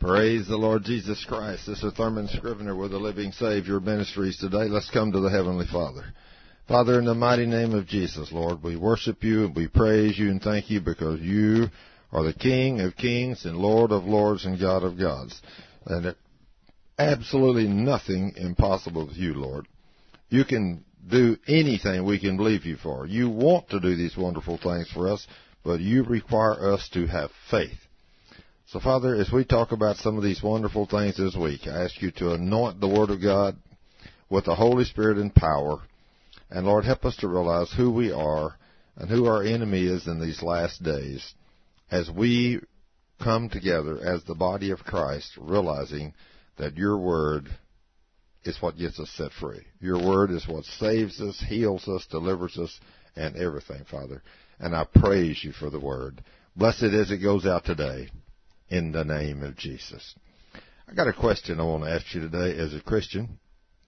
Praise the Lord Jesus Christ. This is Thurman Scrivener with the Living Savior Ministries today. Let's come to the Heavenly Father. Father, in the mighty name of Jesus, Lord, we worship you and we praise you and thank you because you are the King of kings and Lord of lords and God of gods. And absolutely nothing impossible with you, Lord. You can do anything we can believe you for. You want to do these wonderful things for us, but you require us to have faith. So, Father, as we talk about some of these wonderful things this week, I ask you to anoint the Word of God with the Holy Spirit and power. And, Lord, help us to realize who we are and who our enemy is in these last days as we come together as the body of Christ, realizing that your Word is what gets us set free. Your Word is what saves us, heals us, delivers us, and everything, Father. And I praise you for the Word. Blessed as it goes out today. In the name of Jesus. I got a question I want to ask you today as a Christian.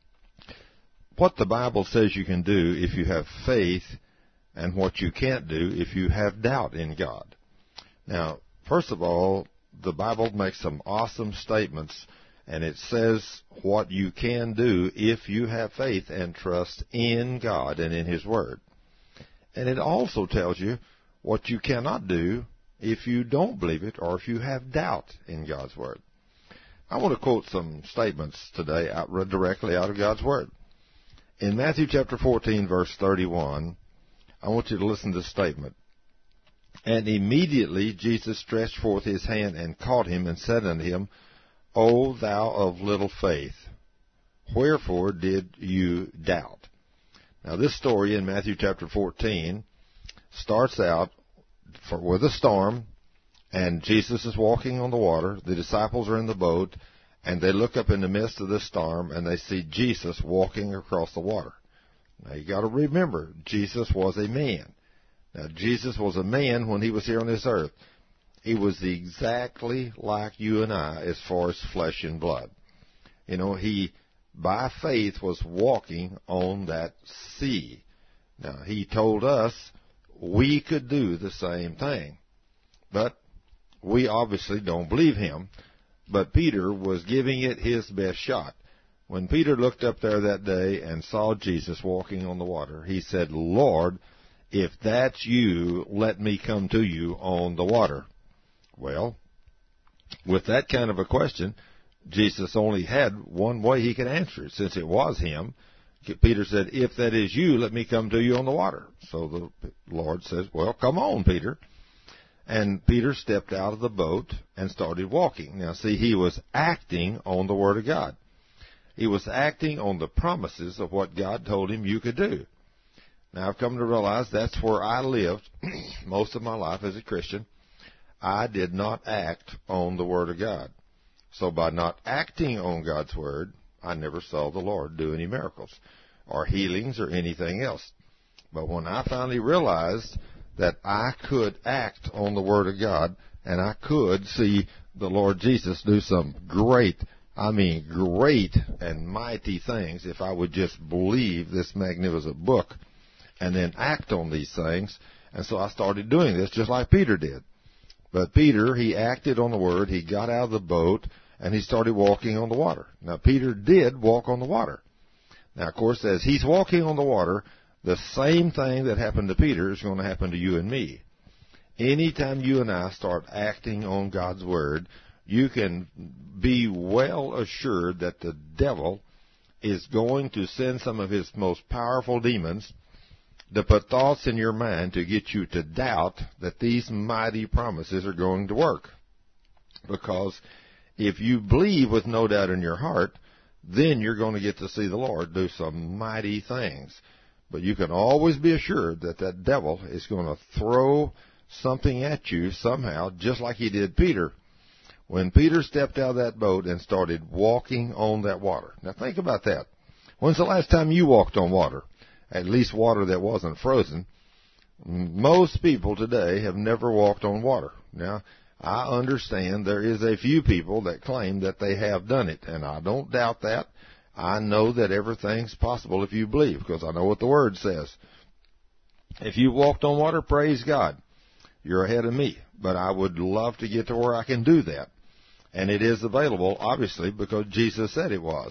What the Bible says you can do if you have faith and what you can't do if you have doubt in God. Now, first of all, the Bible makes some awesome statements, and it says what you can do if you have faith and trust in God and in His Word. And it also tells you what you cannot do if you don't believe it or if you have doubt in God's Word. I want to quote some statements today directly out of God's Word. In Matthew chapter 14, verse 31, I want you to listen to this statement. And immediately Jesus stretched forth his hand and caught him and said unto him, O thou of little faith, wherefore did you doubt? Now this story in Matthew chapter 14 starts out with a storm, and Jesus is walking on the water. The disciples are in the boat, and they look up in the midst of the storm, and they see Jesus walking across the water. Now, you got to remember, Jesus was a man. Now, Jesus was a man when he was here on this earth. He was exactly like you and I as far as flesh and blood. You know, he, by faith, was walking on that sea. Now, he told us we could do the same thing. But we obviously don't believe him. But Peter was giving it his best shot. When Peter looked up there that day and saw Jesus walking on the water, he said, Lord, if that's you, let me come to you on the water. Well, with that kind of a question, Jesus only had one way he could answer it. Since it was him, Peter said, if that is you, let me come to you on the water. So the Lord says, well, come on, Peter. And Peter stepped out of the boat and started walking. Now, see, he was acting on the Word of God. He was acting on the promises of what God told him you could do. Now, I've come to realize that's where I lived most of my life as a Christian. I did not act on the Word of God. So by not acting on God's Word, I never saw the Lord do any miracles or healings or anything else. But when I finally realized that I could act on the Word of God and I could see the Lord Jesus do some great and mighty things if I would just believe this magnificent book and then act on these things. And so I started doing this just like Peter did. But Peter, he acted on the Word, he got out of the boat, and he started walking on the water. Now, Peter did walk on the water. Now, of course, as he's walking on the water, the same thing that happened to Peter is going to happen to you and me. Anytime you and I start acting on God's Word, you can be well assured that the devil is going to send some of his most powerful demons to put thoughts in your mind to get you to doubt that these mighty promises are going to work. Because if you believe with no doubt in your heart, then you're going to get to see the Lord do some mighty things. But you can always be assured that that devil is going to throw something at you somehow, just like he did Peter. When Peter stepped out of that boat and started walking on that water. Now think about that. When's the last time you walked on water? At least water that wasn't frozen. Most people today have never walked on water. Now, I understand there is a few people that claim that they have done it, and I don't doubt that. I know that everything's possible if you believe, because I know what the Word says. If you walked on water, praise God. You're ahead of me. But I would love to get to where I can do that. And it is available, obviously, because Jesus said it was.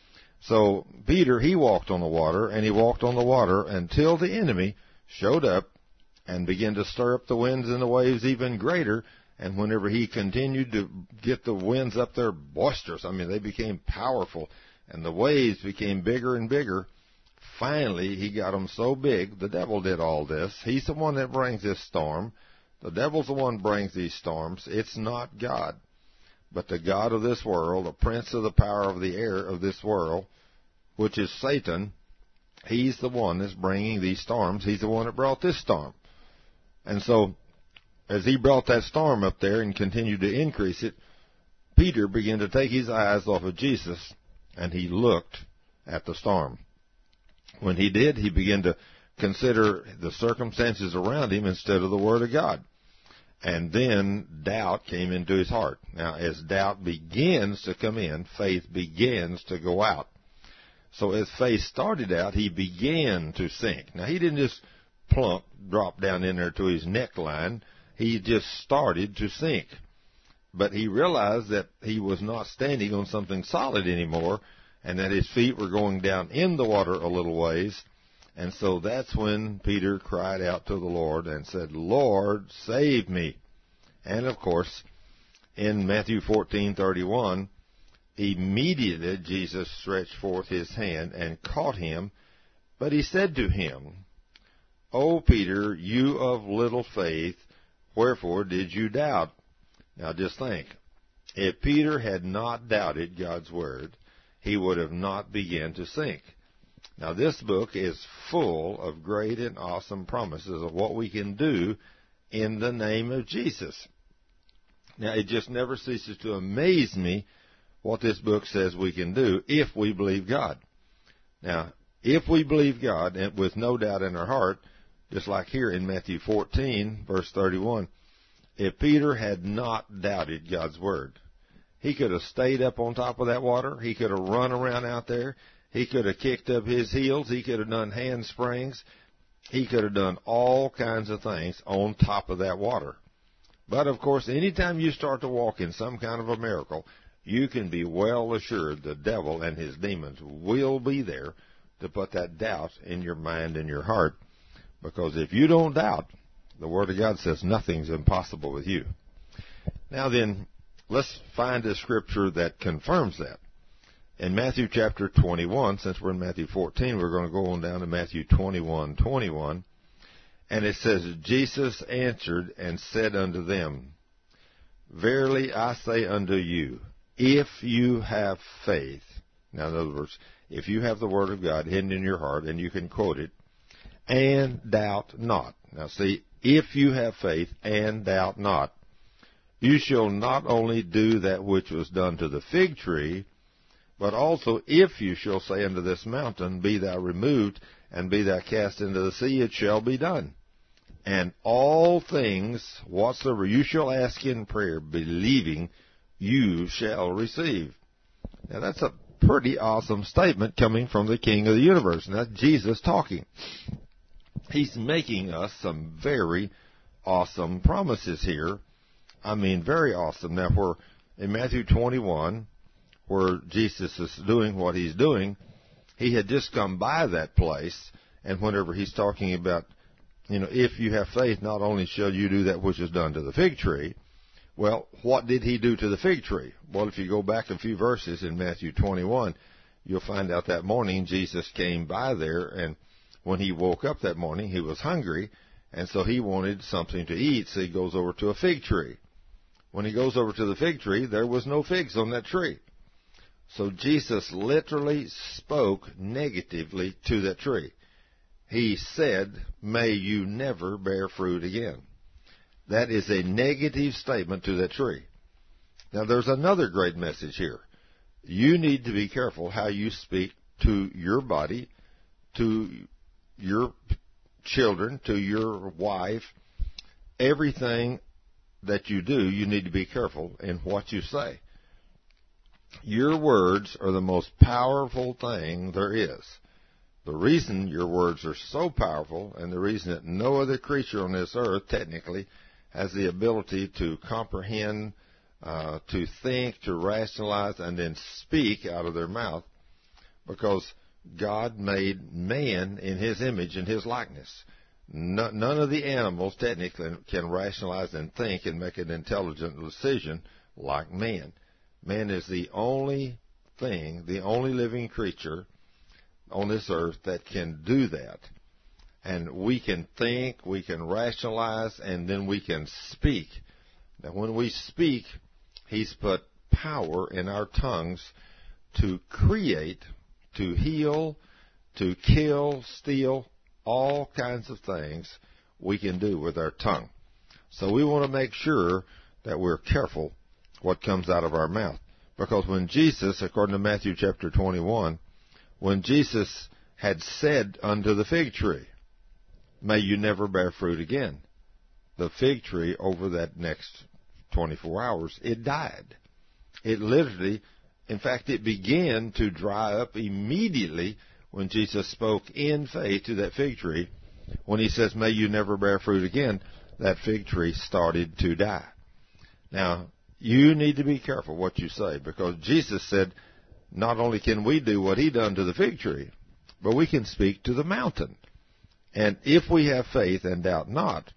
So Peter, he walked on the water, and he walked on the water until the enemy showed up and began to stir up the winds and the waves even greater. And whenever he continued to get the winds up there boisterous, I mean, they became powerful, and the waves became bigger and bigger. Finally, he got them so big, the devil did all this. He's the one that brings this storm. The devil's the one who brings these storms. It's not God. But the god of this world, the prince of the power of the air of this world, which is Satan, he's the one that's bringing these storms. He's the one that brought this storm. And so, as he brought that storm up there and continued to increase it, Peter began to take his eyes off of Jesus, and he looked at the storm. When he did, he began to consider the circumstances around him instead of the Word of God. And then doubt came into his heart. Now, as doubt begins to come in, faith begins to go out. So as faith started out, he began to sink. Now, he didn't just plump, drop down in there to his neckline. He just started to sink. But he realized that he was not standing on something solid anymore, and that his feet were going down in the water a little ways. And so that's when Peter cried out to the Lord and said, Lord, save me. And of course, in Matthew 14:31, immediately Jesus stretched forth his hand and caught him. But he said to him, O Peter, you of little faith, wherefore did you doubt? Now just think, if Peter had not doubted God's word, he would have not begun to sink. Now, this book is full of great and awesome promises of what we can do in the name of Jesus. Now, it just never ceases to amaze me what this book says we can do if we believe God. Now, if we believe God, and with no doubt in our heart, just like here in Matthew 14, verse 31, if Peter had not doubted God's word, he could have stayed up on top of that water. He could have run around out there. He could have kicked up his heels. He could have done handsprings. He could have done all kinds of things on top of that water. But, of course, anytime you start to walk in some kind of a miracle, you can be well assured the devil and his demons will be there to put that doubt in your mind and your heart. Because if you don't doubt, the Word of God says nothing's impossible with you. Now then, let's find a scripture that confirms that. In Matthew chapter 21, since we're in Matthew 14, we're going to go on down to Matthew 21:21. And it says, Jesus answered and said unto them, Verily I say unto you, if you have faith, now in other words, if you have the Word of God hidden in your heart, and you can quote it, and doubt not. Now see, if you have faith and doubt not, you shall not only do that which was done to the fig tree, but also if you shall say unto this mountain, Be thou removed, and be thou cast into the sea, it shall be done. And all things whatsoever you shall ask in prayer, believing, you shall receive. Now that's a pretty awesome statement coming from the King of the universe. And that's Jesus talking. He's making us some very awesome promises here. I mean, very awesome. Now, where in Matthew 21, where Jesus is doing what he's doing, he had just come by that place, and whenever he's talking about, if you have faith, not only shall you do that which is done to the fig tree, well, what did he do to the fig tree? Well, if you go back a few verses in Matthew 21, you'll find out that morning Jesus came by there, and when he woke up that morning, he was hungry, and so he wanted something to eat, so he goes over to a fig tree. When he goes over to the fig tree, there was no figs on that tree. So Jesus literally spoke negatively to that tree. He said, May you never bear fruit again. That is a negative statement to that tree. Now, there's another great message here. You need to be careful how you speak to your body, to your children, to your wife. Everything that you do, you need to be careful in what you say. Your words are the most powerful thing there is. The reason your words are so powerful, and the reason that no other creature on this earth, technically, has the ability to comprehend to think, to rationalize, and then speak out of their mouth, because God made man in His image and His likeness. None of the animals technically can rationalize and think and make an intelligent decision like man. Man is the only thing, the only living creature on this earth that can do that. And we can think, we can rationalize, and then we can speak. Now, when we speak, He's put power in our tongues to create, to heal, to kill, steal, all kinds of things we can do with our tongue. So we want to make sure that we're careful what comes out of our mouth. Because when Jesus, according to Matthew chapter 21, when Jesus had said unto the fig tree, may you never bear fruit again, the fig tree over that next 24 hours, it died. It literally, in fact, it began to dry up immediately when Jesus spoke in faith to that fig tree. When He says, may you never bear fruit again, that fig tree started to die. Now, you need to be careful what you say, because Jesus said, not only can we do what He done to the fig tree, but we can speak to the mountain. And if we have faith and doubt not,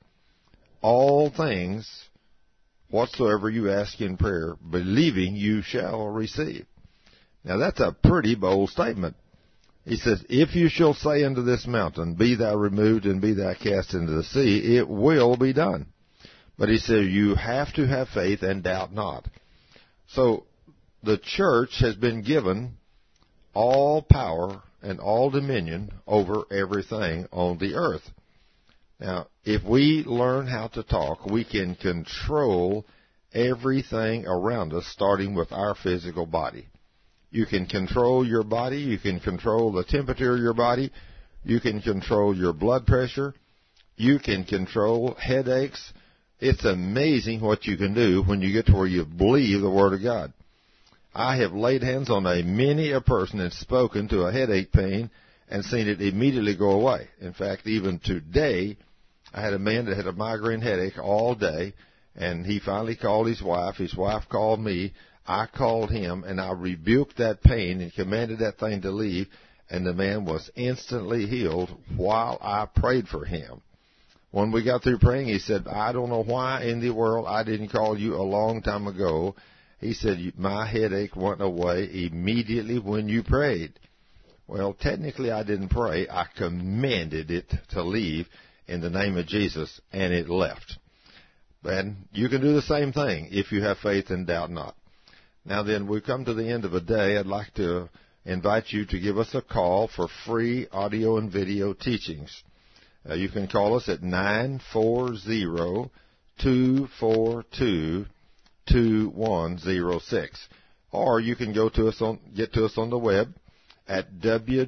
all things whatsoever you ask in prayer, believing you shall receive. Now that's a pretty bold statement. He says, if you shall say unto this mountain, be thou removed and be thou cast into the sea, it will be done. But He says, you have to have faith and doubt not. So the church has been given all power and all dominion over everything on the earth. Now, if we learn how to talk, we can control everything around us, starting with our physical body. You can control your body. You can control the temperature of your body. You can control your blood pressure. You can control headaches. It's amazing what you can do when you get to where you believe the Word of God. I have laid hands on many a person and spoken to a headache pain and seen it immediately go away. In fact, even today, I had a man that had a migraine headache all day, and he finally called his wife. His wife called me. I called him, and I rebuked that pain and commanded that thing to leave, and the man was instantly healed while I prayed for him. When we got through praying, he said, I don't know why in the world I didn't call you a long time ago. He said, my headache went away immediately when you prayed. Well, technically I didn't pray. I commanded it to leave in the name of Jesus, and it left. And you can do the same thing if you have faith and doubt not. Now then, we've come to the end of the day. I'd like to invite you to give us a call for free audio and video teachings. You can call us at 940-242-2106. Or you can get to us on the web at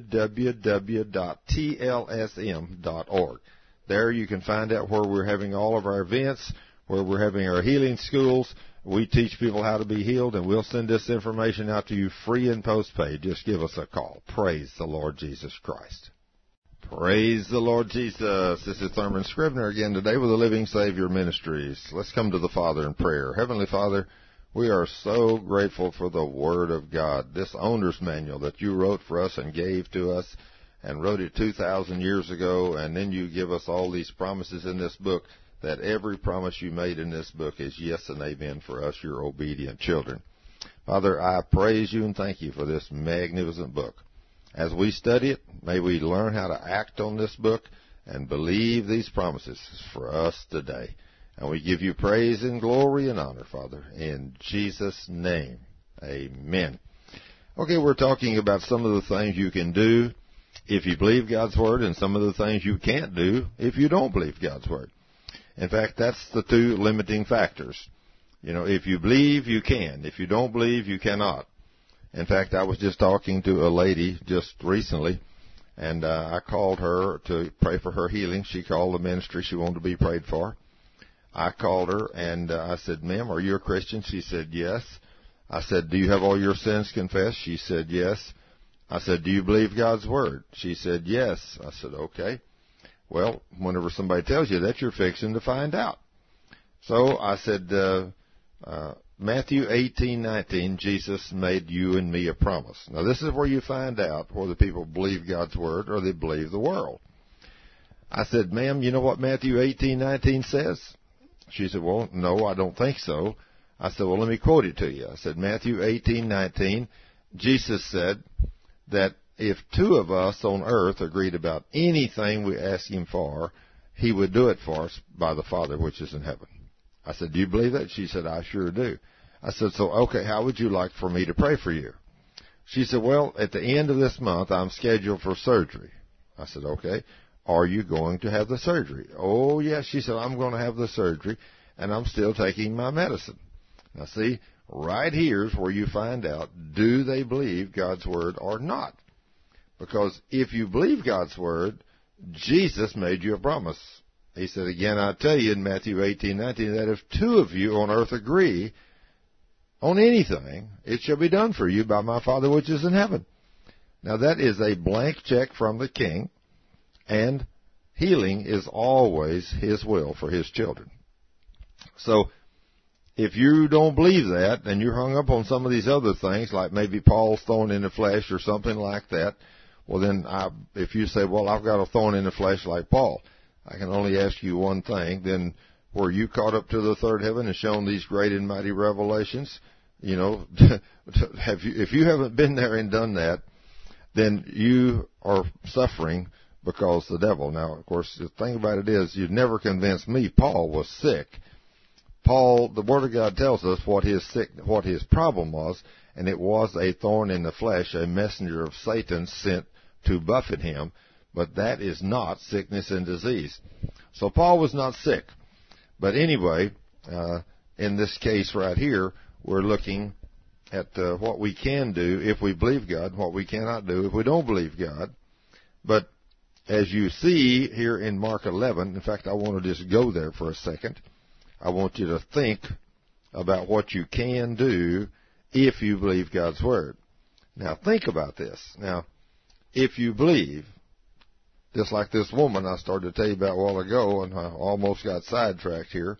www.tlsm.org. There you can find out where we're having all of our events, where we're having our healing schools. We teach people how to be healed, and we'll send this information out to you free and postpaid. Just give us a call. Praise the Lord Jesus Christ. Praise the Lord Jesus. This is Thurman Scrivener again today with the Living Savior Ministries. Let's come to the Father in prayer. Heavenly Father, we are so grateful for the Word of God, this owner's manual that you wrote for us and gave to us, and wrote it 2,000 years ago, and then you give us all these promises in this book, that every promise you made in this book is yes and amen for us, your obedient children. Father, I praise you and thank you for this magnificent book. As we study it, may we learn how to act on this book and believe these promises for us today. And we give you praise and glory and honor, Father, in Jesus' name. Amen. Okay, we're talking about some of the things you can do if you believe God's Word, and some of the things you can't do if you don't believe God's Word. In fact, that's the two limiting factors. You know, if you believe, you can. If you don't believe, you cannot. In fact, I was just talking to a lady just recently, and I called her to pray for her healing. She called the ministry she wanted to be prayed for. I called her, and I said, ma'am, are you a Christian? She said, yes. I said, do you have all your sins confessed? She said, yes. I said, do you believe God's Word? She said, yes. I said, okay. Well, whenever somebody tells you that, you're fixing to find out. So I said, the Matthew 18:19, Jesus made you and me a promise. Now, this is where you find out whether people believe God's Word or they believe the world. I said, ma'am, you know what Matthew 18:19 says? She said, well, no, I don't think so. I said, well, let me quote it to you. I said, Matthew 18:19, Jesus said that if two of us on earth agreed about anything we ask Him for, He would do it for us by the Father which is in heaven. I said, do you believe that? She said, I sure do. I said, so, okay, how would you like for me to pray for you? She said, well, at the end of this month, I'm scheduled for surgery. I said, okay, are you going to have the surgery? Oh, yes. She said, I'm going to have the surgery, and I'm still taking my medicine. Now, see, right here's where you find out, do they believe God's Word or not? Because if you believe God's Word, Jesus made you a promise. He said, again, I tell you in Matthew 18:19, that if two of you on earth agree on anything, it shall be done for you by my Father which is in heaven. Now, that is a blank check from the King, and healing is always His will for His children. So, if you don't believe that, and you're hung up on some of these other things, like maybe Paul's thorn in the flesh or something like that, well then, if you say, well, I've got a thorn in the flesh like Paul, I can only ask you one thing. Then, were you caught up to the third heaven and shown these great and mighty revelations? You know, if you haven't been there and done that, then you are suffering because the devil. Now, of course, the thing about it is, you've never convinced me Paul was sick. Paul, the Word of God tells us what his problem was, and it was a thorn in the flesh, a messenger of Satan sent to buffet him. But that is not sickness and disease. So Paul was not sick. But anyway, in this case right here, we're looking at what we can do if we believe God, what we cannot do if we don't believe God. But as you see here in Mark 11, in fact, I want to just go there for a second. I want you to think about what you can do if you believe God's Word. Now, think about this. Now, if you believe, just like this woman I started to tell you about a while ago, and I almost got sidetracked here.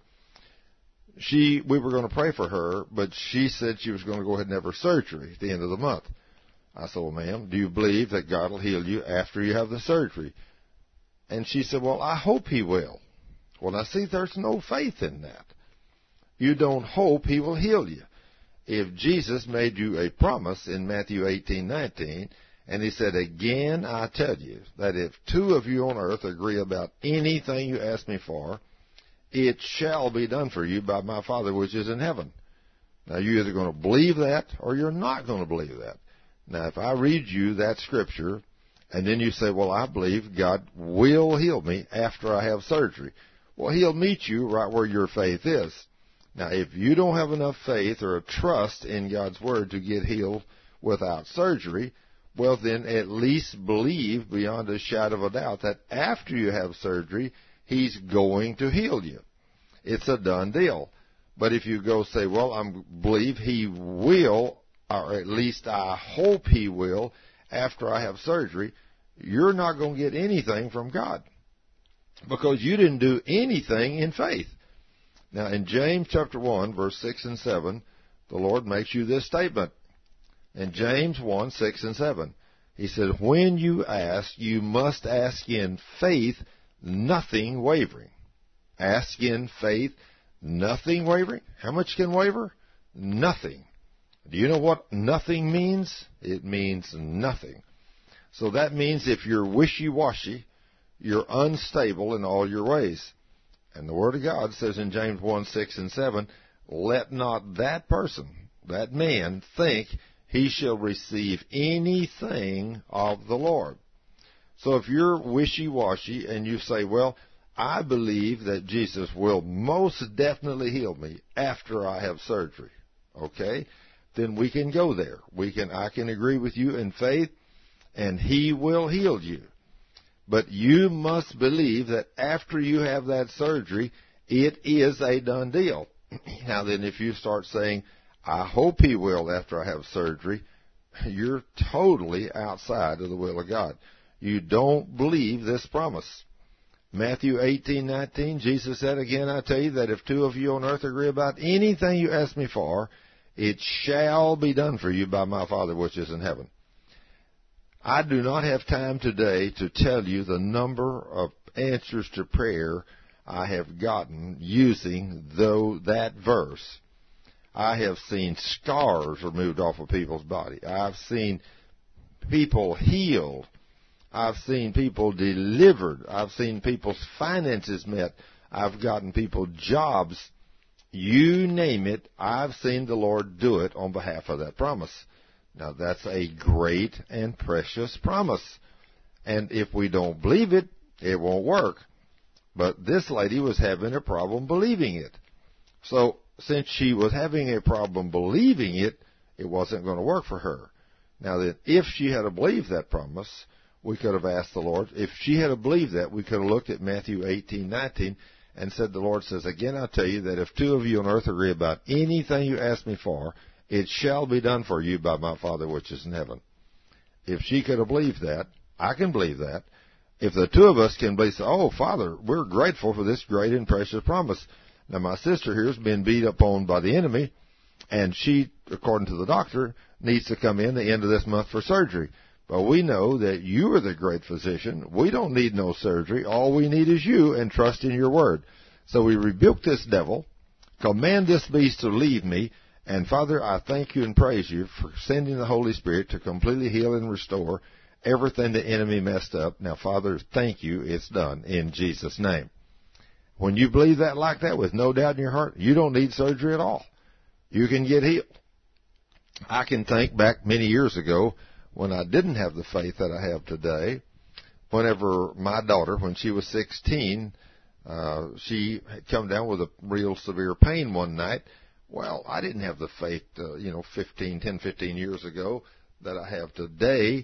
We were going to pray for her, but she said she was going to go ahead and have her surgery at the end of the month. I said, well, ma'am, do you believe that God will heal you after you have the surgery? And she said, well, I hope He will. Well, now, see, there's no faith in that. You don't hope He will heal you. If Jesus made you a promise in Matthew 18:19, and He said, again, I tell you that if two of you on earth agree about anything you ask me for, it shall be done for you by my Father which is in heaven. Now, you're either going to believe that or you're not going to believe that. Now, if I read you that scripture, and then you say, well, I believe God will heal me after I have surgery. Well, He'll meet you right where your faith is. Now, if you don't have enough faith or a trust in God's Word to get healed without surgery, well, then at least believe beyond a shadow of a doubt that after you have surgery, He's going to heal you. It's a done deal. But if you go say, well, I believe He will, or at least I hope He will, after I have surgery, you're not going to get anything from God, because you didn't do anything in faith. Now, in James chapter 1, verse 6 and 7, the Lord makes you this statement. In James 1, 6 and 7, He said, when you ask, you must ask in faith, nothing wavering. Ask in faith, nothing wavering. How much can waver? Nothing. Do you know what nothing means? It means nothing. So that means if you're wishy-washy, you're unstable in all your ways. And the Word of God says in James 1, 6 and 7, let not that person, that man, think he shall receive anything of the Lord. So if you're wishy-washy and you say, well, I believe that Jesus will most definitely heal me after I have surgery, okay, then we can go there. I can agree with you in faith, and He will heal you. But you must believe that after you have that surgery, it is a done deal. Now then, if you start saying, I hope He will after I have surgery, you're totally outside of the will of God. You don't believe this promise. Matthew 18:19, Jesus said, again, I tell you that if two of you on earth agree about anything you ask me for, it shall be done for you by my Father which is in heaven. I do not have time today to tell you the number of answers to prayer I have gotten using that verse. I have seen scars removed off of people's body. I've seen people healed. I've seen people delivered. I've seen people's finances met. I've gotten people jobs. You name it, I've seen the Lord do it on behalf of that promise. Now, that's a great and precious promise. And if we don't believe it, it won't work. But this lady was having a problem believing it. So, since she was having a problem believing it, it wasn't going to work for her. Now, that if she had believed that promise, we could have asked the Lord. If she had believed that, we could have looked at Matthew 18:19 and said, the Lord says, again, I tell you that if two of you on earth agree about anything you ask me for, it shall be done for you by my Father which is in heaven. If she could have believed that, I can believe that. If the two of us can believe, oh, Father, we're grateful for this great and precious promise. Now, my sister here has been beat up on by the enemy, and she, according to the doctor, needs to come in the end of this month for surgery. But we know that you are the great physician. We don't need no surgery. All we need is you and trust in your word. So we rebuke this devil, command this beast to leave me, and Father, I thank you and praise you for sending the Holy Spirit to completely heal and restore everything the enemy messed up. Now, Father, thank you. It's done in Jesus' name. When you believe that like that with no doubt in your heart, you don't need surgery at all. You can get healed. I can think back many years ago when I didn't have the faith that I have today. Whenever my daughter, when she was 16, she had come down with a real severe pain one night. Well, I didn't have the faith, 10, 15 years ago that I have today.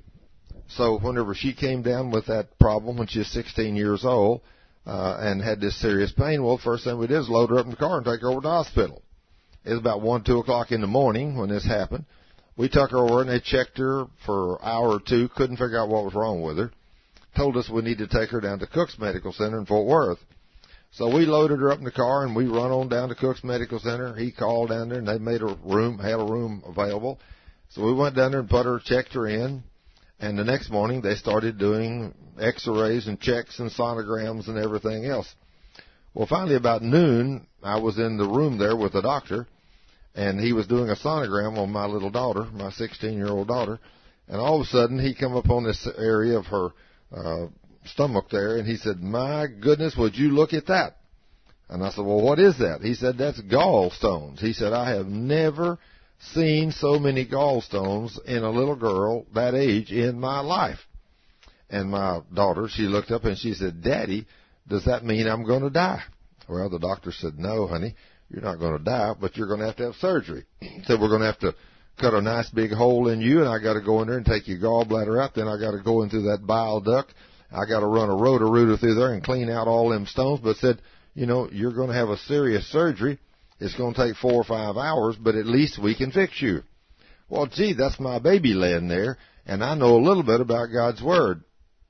So whenever she came down with that problem when she was 16 years old and had this serious pain, well, first thing we did is load her up in the car and take her over to the hospital. It was about 1, 2 o'clock in the morning when this happened. We took her over and they checked her for an hour or two, couldn't figure out what was wrong with her. Told us we needed to take her down to Cook's Medical Center in Fort Worth. So we loaded her up in the car and we run on down to Cook's Medical Center. He called down there and they made had a room available. So we went down there and put her, checked her in. And the next morning they started doing x-rays and checks and sonograms and everything else. Well, finally about noon, I was in the room there with the doctor. And he was doing a sonogram on my little daughter, my 16-year-old daughter. And all of a sudden, he come up on this area of her stomach there, and he said, my goodness, would you look at that? And I said, well, what is that? He said, that's gallstones. He said, I have never seen so many gallstones in a little girl that age in my life. And my daughter, she looked up and she said, Daddy, does that mean I'm going to die? Well, the doctor said, no, honey. You're not going to die, but you're going to have surgery. So we're going to have to cut a nice big hole in you, and I got to go in there and take your gallbladder out. Then I got to go in through that bile duct. I got to run a Roto-Rooter through there and clean out all them stones. But said, you're going to have a serious surgery. It's going to take 4 or 5 hours, but at least we can fix you. Well, gee, that's my baby laying there, and I know a little bit about God's Word.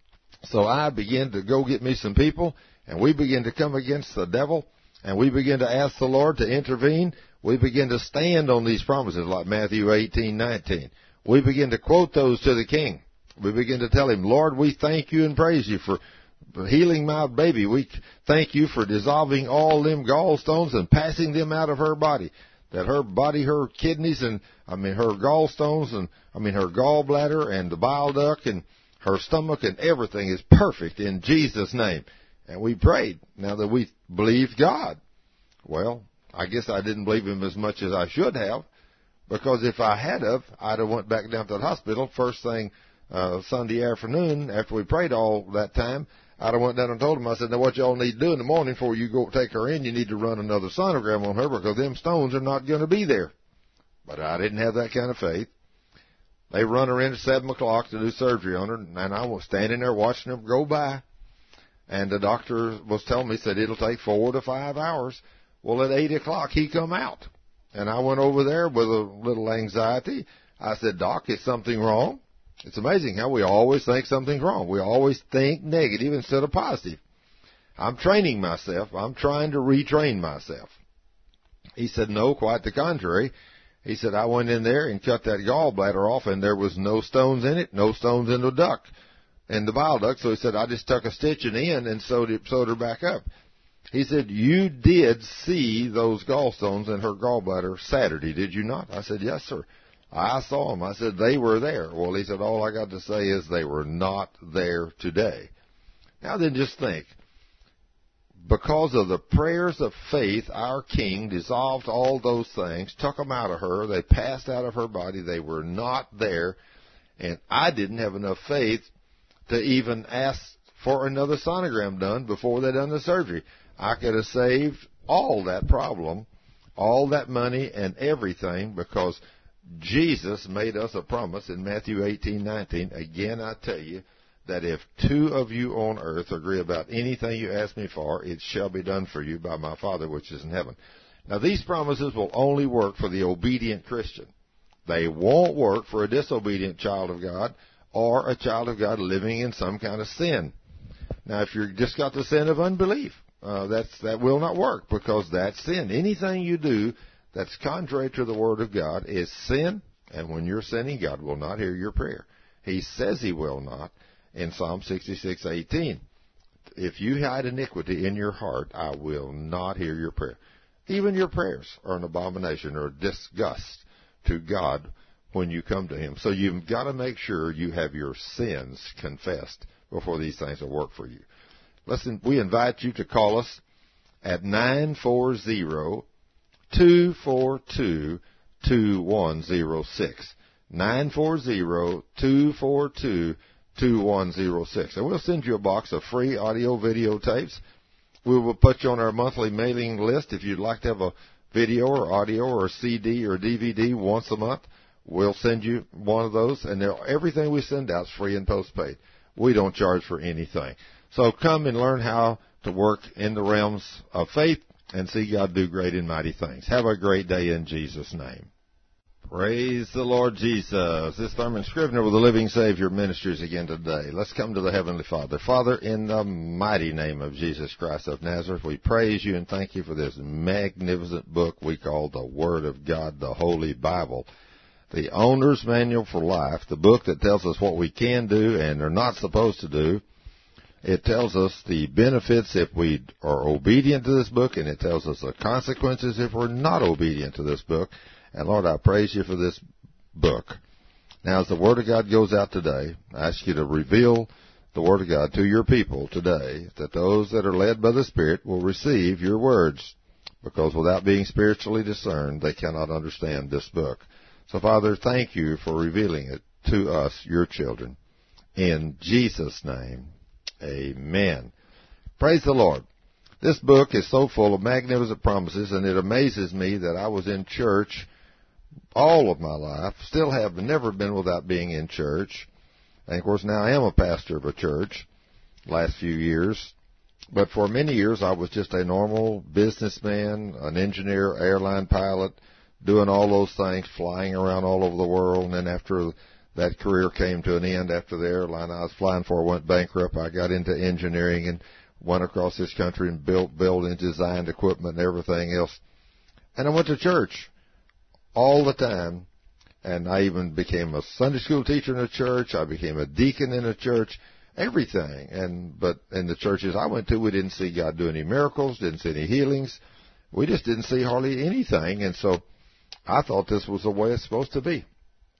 So I began to go get me some people, and we began to come against the devil. And we begin to ask the Lord to intervene. We begin to stand on these promises like Matthew 18:19. We begin to quote those to the King. We begin to tell him, Lord, we thank you and praise you for healing my baby. We thank you for dissolving all them gallstones and passing them out of her body. That her body, her kidneys, her gallstones, her gallbladder and the bile duct and her stomach and everything is perfect in Jesus' name. And we prayed, now that we believed God. Well, I guess I didn't believe him as much as I should have, because if I had of, I'd have went back down to the hospital first thing Sunday afternoon after we prayed all that time. I'd have went down and told him, I said, now what y'all need to do in the morning before you go take her in, you need to run another sonogram on her because them stones are not going to be there. But I didn't have that kind of faith. They run her in at 7 o'clock to do surgery on her, and I was standing there watching them go by. And the doctor was telling me, said it'll take 4 to 5 hours. Well, at 8 o'clock, he come out. And I went over there with a little anxiety. I said, Doc, is something wrong? It's amazing how we always think something's wrong. We always think negative instead of positive. I'm training myself. I'm trying to retrain myself. He said, no, quite the contrary. He said, I went in there and cut that gallbladder off, and there was no stones in it, no stones in the duct, in the bile duct. So he said, I just tuck a stitch in and sewed her back up. He said, you did see those gallstones in her gallbladder Saturday, did you not? I said, yes, sir. I saw them. I said, they were there. Well, he said, all I got to say is they were not there today. Now then, just think. Because of the prayers of faith, our King dissolved all those things, took them out of her. They passed out of her body. They were not there. And I didn't have enough faith to even ask for another sonogram done before they done the surgery. I could have saved all that problem, all that money and everything, because Jesus made us a promise in Matthew 18:19. Again, I tell you that if two of you on earth agree about anything you ask me for, it shall be done for you by my Father which is in heaven. Now, these promises will only work for the obedient Christian. They won't work for a disobedient child of God or a child of God living in some kind of sin. Now, if you've just got the sin of unbelief, that will not work, because that's sin. Anything you do that's contrary to the Word of God is sin, and when you're sinning, God will not hear your prayer. He says He will not in Psalm 66:18. If you hide iniquity in your heart, I will not hear your prayer. Even your prayers are an abomination or disgust to God when you come to Him. So you've got to make sure you have your sins confessed before these things will work for you. Listen, we invite you to call us at 940-242-2106. 940-242-2106. And we'll send you a box of free audio video tapes. We will put you on our monthly mailing list. If you'd like to have a video or audio or CD or DVD once a month, we'll send you one of those. And everything we send out is free and postpaid. We don't charge for anything. So come and learn how to work in the realms of faith and see God do great and mighty things. Have a great day in Jesus' name. Praise the Lord Jesus. This is Thurman Scrivener with the Living Savior Ministries again today. Let's come to the Heavenly Father. Father, in the mighty name of Jesus Christ of Nazareth, we praise you and thank you for this magnificent book we call the Word of God, the Holy Bible. The Owner's Manual for Life, the book that tells us what we can do and are not supposed to do. It tells us the benefits if we are obedient to this book, and it tells us the consequences if we're not obedient to this book. And, Lord, I praise you for this book. Now, as the Word of God goes out today, I ask you to reveal the Word of God to your people today, that those that are led by the Spirit will receive your words, because without being spiritually discerned, they cannot understand this book. So, Father, thank you for revealing it to us, your children. In Jesus' name, amen. Praise the Lord. This book is so full of magnificent promises, and it amazes me that I was in church all of my life, still have never been without being in church. And, of course, now I am a pastor of a church last few years. But for many years, I was just a normal businessman, an engineer, airline pilot, doing all those things, flying around all over the world. And then after that career came to an end, after the airline I was flying for went bankrupt, I got into engineering and went across this country and built buildings, designed equipment and everything else. And I went to church all the time. And I even became a Sunday school teacher in a church. I became a deacon in a church, everything. But in the churches I went to, we didn't see God do any miracles, didn't see any healings. We just didn't see hardly anything. And so I thought this was the way it's supposed to be.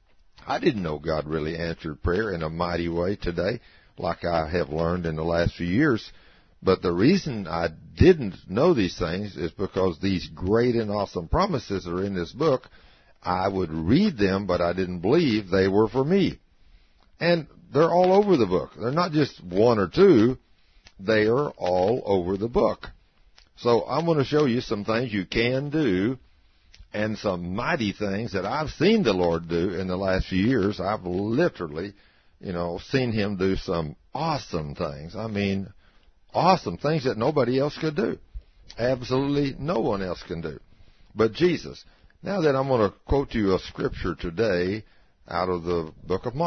I didn't know God really answered prayer in a mighty way today, like I have learned in the last few years. But the reason I didn't know these things is because these great and awesome promises are in this book. I would read them, but I didn't believe they were for me. And they're all over the book. They're not just one or two. They are all over the book. So I'm going to show you some things you can do and some mighty things that I've seen the Lord do in the last few years. I've literally, seen Him do some awesome things. I mean, awesome things that nobody else could do. Absolutely no one else can do but Jesus. Now then, I'm going to quote you a scripture today out of the book of Mark.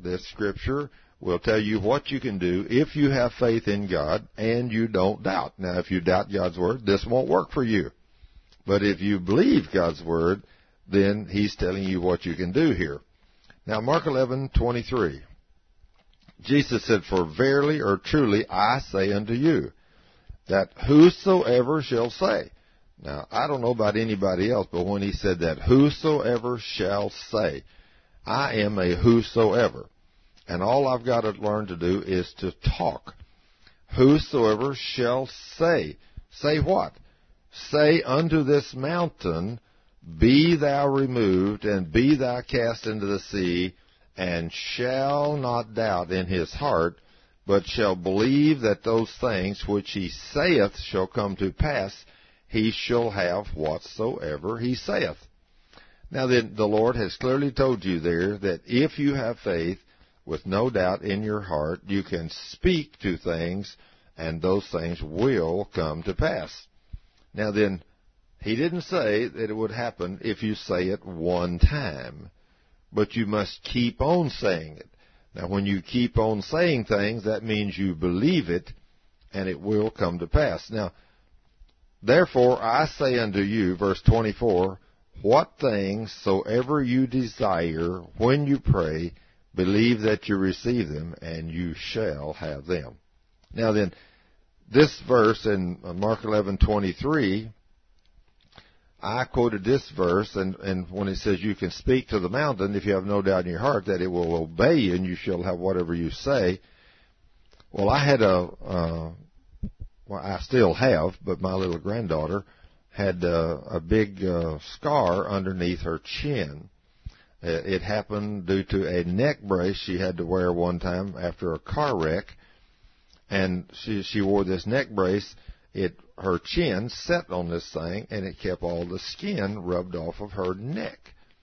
This scripture will tell you what you can do if you have faith in God and you don't doubt. Now, if you doubt God's Word, this won't work for you. But if you believe God's Word, then He's telling you what you can do here. Now, Mark 11:23. Jesus said, "For verily or truly I say unto you, that whosoever shall say." Now, I don't know about anybody else, but when He said that, whosoever shall say, I am a whosoever. And all I've got to learn to do is to talk. Whosoever shall say. Say what? Say unto this mountain, be thou removed, and be thou cast into the sea, and shall not doubt in his heart, but shall believe that those things which he saith shall come to pass, he shall have whatsoever he saith. Now then, the Lord has clearly told you there that if you have faith, with no doubt in your heart, you can speak to things, and those things will come to pass. Now then, He didn't say that it would happen if you say it one time, but you must keep on saying it. Now, when you keep on saying things, that means you believe it, and it will come to pass. Now, therefore I say unto you, verse 24, what things soever you desire when you pray, believe that you receive them, and you shall have them. Now then, this verse in Mark 11:23, I quoted this verse, and when it says you can speak to the mountain, if you have no doubt in your heart that it will obey you, and you shall have whatever you say. Well, I had well, I still have, but my little granddaughter had a big scar underneath her chin. It happened due to a neck brace she had to wear one time after a car wreck, and she wore this neck brace. Her chin set on this thing, and it kept all the skin rubbed off of her neck,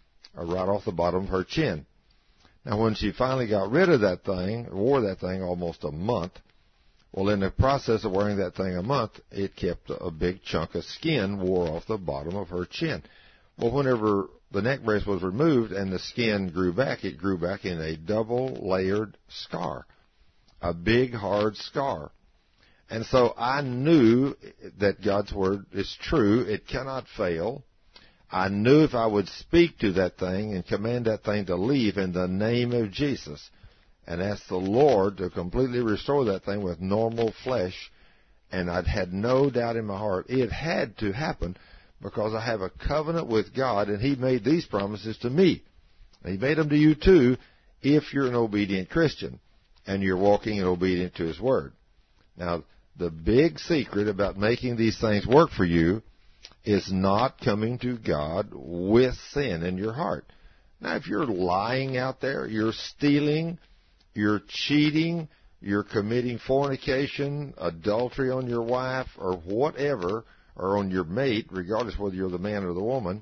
right off the bottom of her chin. Now, when she finally got rid of that thing, wore that thing almost a month, well, in the process of wearing that thing a month, it kept a big chunk of skin wore off the bottom of her chin. Well, whenever the neck brace was removed and the skin grew back, it grew back in a double-layered scar, a big, hard scar. And so I knew that God's Word is true. It cannot fail. I knew if I would speak to that thing and command that thing to leave in the name of Jesus and ask the Lord to completely restore that thing with normal flesh, and I'd had no doubt in my heart it had to happen, because I have a covenant with God, and He made these promises to me. And He made them to you too, if you're an obedient Christian and you're walking in obedience to His Word. Now, the big secret about making these things work for you is not coming to God with sin in your heart. Now, if you're lying out there, you're stealing, you're cheating, you're committing fornication, adultery on your wife, or whatever, or on your mate, regardless whether you're the man or the woman,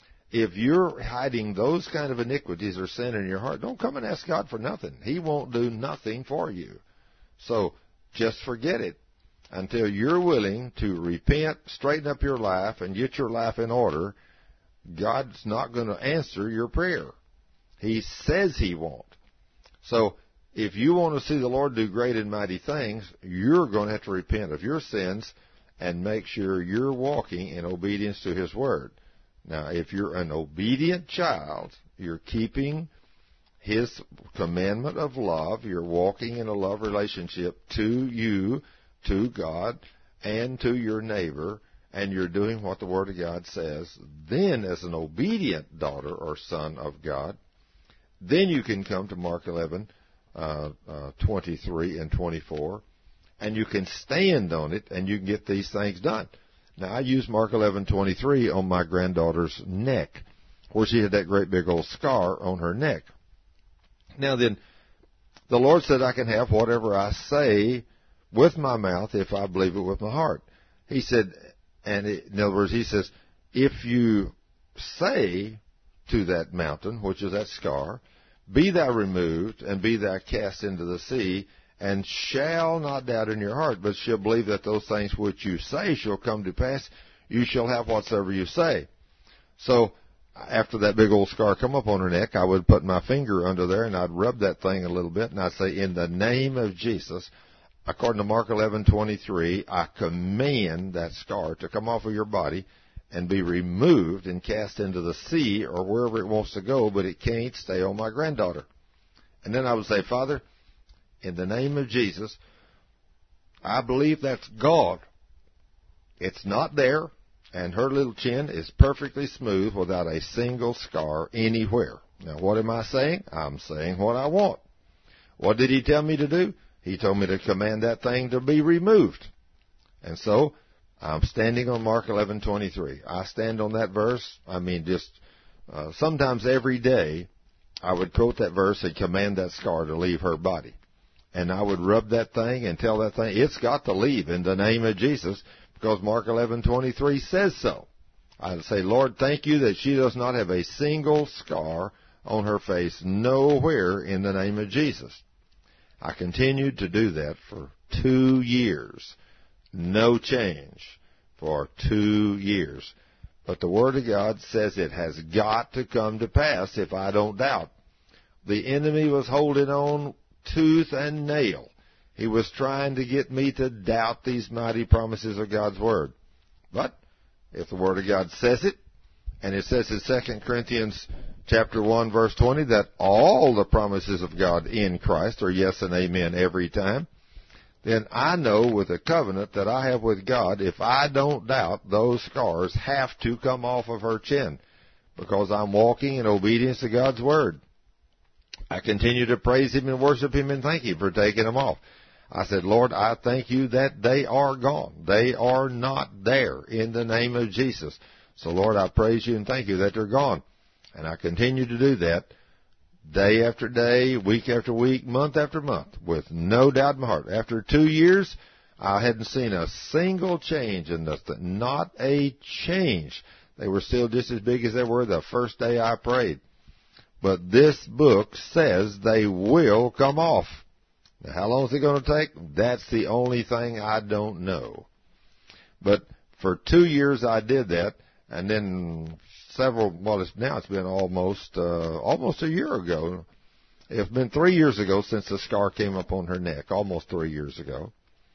if you're hiding those kind of iniquities or sin in your heart, don't come and ask God for nothing. He won't do nothing for you. So just forget it until you're willing to repent, straighten up your life, and get your life in order. God's not going to answer your prayer. He says He won't. So if you want to see the Lord do great and mighty things, you're going to have to repent of your sins and make sure you're walking in obedience to His Word. Now, if you're an obedient child, you're keeping His commandment of love, you're walking in a love relationship to you, to God, and to your neighbor, and you're doing what the Word of God says, then as an obedient daughter or son of God, then you can come to Mark 11:23 and 24, and you can stand on it, and you can get these things done. Now, I use Mark 11:23 on my granddaughter's neck, where she had that great big old scar on her neck. Now then, the Lord said I can have whatever I say with my mouth if I believe it with my heart. He said, in other words, He says, if you say to that mountain, which is that scar, be thou removed, and be thou cast into the sea, and shall not doubt in your heart, but shall believe that those things which you say shall come to pass, you shall have whatsoever you say. So after that big old scar come up on her neck, I would put my finger under there and I'd rub that thing a little bit and I'd say, in the name of Jesus, according to Mark 11:23, I command that scar to come off of your body and be removed and cast into the sea or wherever it wants to go, but it can't stay on my granddaughter. And then I would say, Father, in the name of Jesus, I believe that's God. It's not there, and her little chin is perfectly smooth without a single scar anywhere. Now, what am I saying? I'm saying what I want. What did he tell me to do? He told me to command that thing to be removed. And so, I'm standing on Mark 11:23. I stand on that verse. I mean, just sometimes every day, I would quote that verse and command that scar to leave her body. And I would rub that thing and tell that thing, it's got to leave in the name of Jesus, because Mark 11:23 says so. I'd say, Lord, thank you that she does not have a single scar on her face, nowhere, in the name of Jesus. I continued to do that for 2 years. No change for 2 years. But the Word of God says it has got to come to pass if I don't doubt. The enemy was holding on tooth and nail. He was trying to get me to doubt these mighty promises of God's Word. But if the Word of God says it, and it says in 2 Corinthians chapter 1, verse 20, that all the promises of God in Christ are yes and amen every time, then I know with the covenant that I have with God, if I don't doubt, those scars have to come off of her chin, because I'm walking in obedience to God's Word. I continue to praise Him and worship Him and thank Him for taking them off. I said, Lord, I thank you that they are gone. They are not there in the name of Jesus. So, Lord, I praise you and thank you that they're gone. And I continue to do that day after day, week after week, month after month, with no doubt in my heart. After 2 years, I hadn't seen a single change in this. Not a change. They were still just as big as they were the first day I prayed. But this book says they will come off. Now, how long is it going to take? That's the only thing I don't know. But for 2 years I did that, and then it's been almost a year ago. It's been 3 years ago since the scar came up on her neck, almost 3 years ago.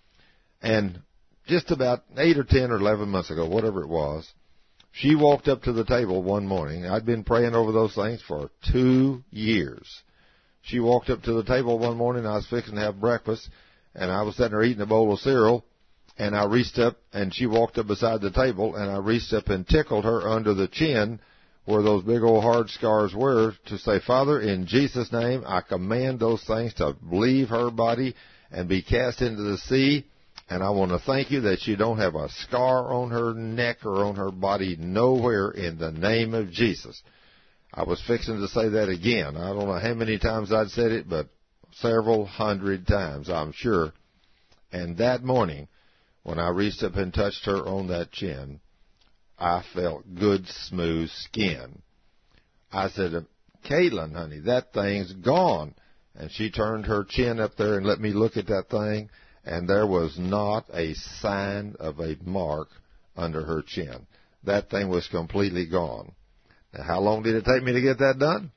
And just about 8 or 10 or 11 months ago, whatever it was, she walked up to the table one morning. I'd been praying over those things for 2 years. She walked up to the table one morning. I was fixing to have breakfast, and I was sitting there eating a bowl of cereal, and I reached up, and she walked up beside the table, and I reached up and tickled her under the chin where those big old hard scars were to say, Father, in Jesus' name, I command those things to leave her body and be cast into the sea. And I want to thank you that you don't have a scar on her neck or on her body nowhere in the name of Jesus. I was fixing to say that again. I don't know how many times I'd said it, but several hundred times, I'm sure. And that morning, when I reached up and touched her on that chin, I felt good, smooth skin. I said, Caitlin, honey, that thing's gone. And she turned her chin up there and let me look at that thing, and there was not a sign of a mark under her chin. That thing was completely gone. Now, how long did it take me to get that done?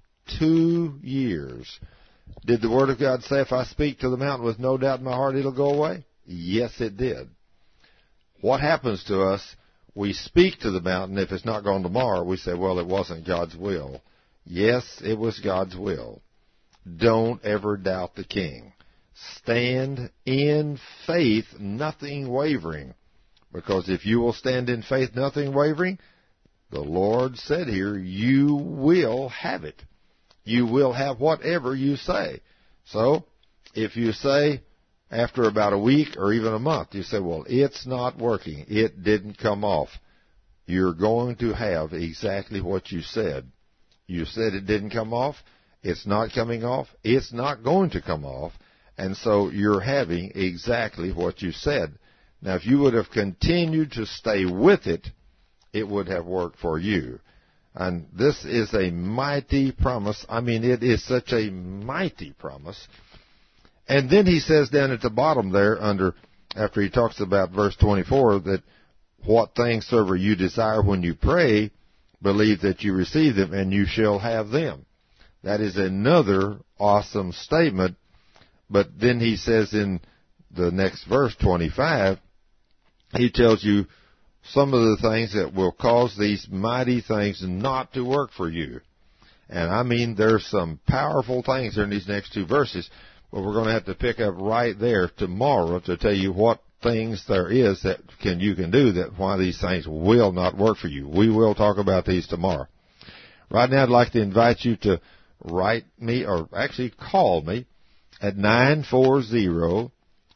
2 years. Did the Word of God say if I speak to the mountain with no doubt in my heart, it'll go away? Yes, it did. What happens to us? We speak to the mountain. If it's not gone tomorrow, we say, well, it wasn't God's will. Yes, it was God's will. Don't ever doubt the King. Stand in faith, nothing wavering. Because if you will stand in faith, nothing wavering, the Lord said here, you will have it. You will have whatever you say. So, if you say, after about a week or even a month, you say, well, it's not working. It didn't come off. You're going to have exactly what you said. You said it didn't come off. It's not coming off. It's not going to come off. And so you're having exactly what you said. Now, if you would have continued to stay with it, it would have worked for you. And this is a mighty promise. I mean, it is such a mighty promise. And then he says down at the bottom there, after he talks about verse 24, that what things soever you desire when you pray, believe that you receive them, and you shall have them. That is another awesome statement. But then he says in the next verse, 25, he tells you some of the things that will cause these mighty things not to work for you. And I mean, there's some powerful things there in these next two verses, but we're going to have to pick up right there tomorrow to tell you what things there is that you can do that why these things will not work for you. We will talk about these tomorrow. Right now, I'd like to invite you to write me, or actually call me, at 940-242-2106.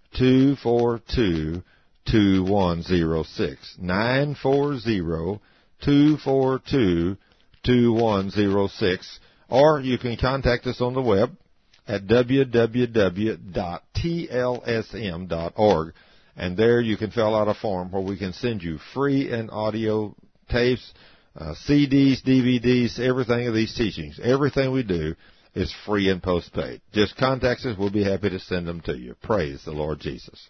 940-242-2106. Or you can contact us on the web at www.tlsm.org. And there you can fill out a form where we can send you free and audio tapes, CDs, DVDs, everything of these teachings. Everything we do is free and postpaid. Just contact us. We'll be happy to send them to you. Praise the Lord Jesus.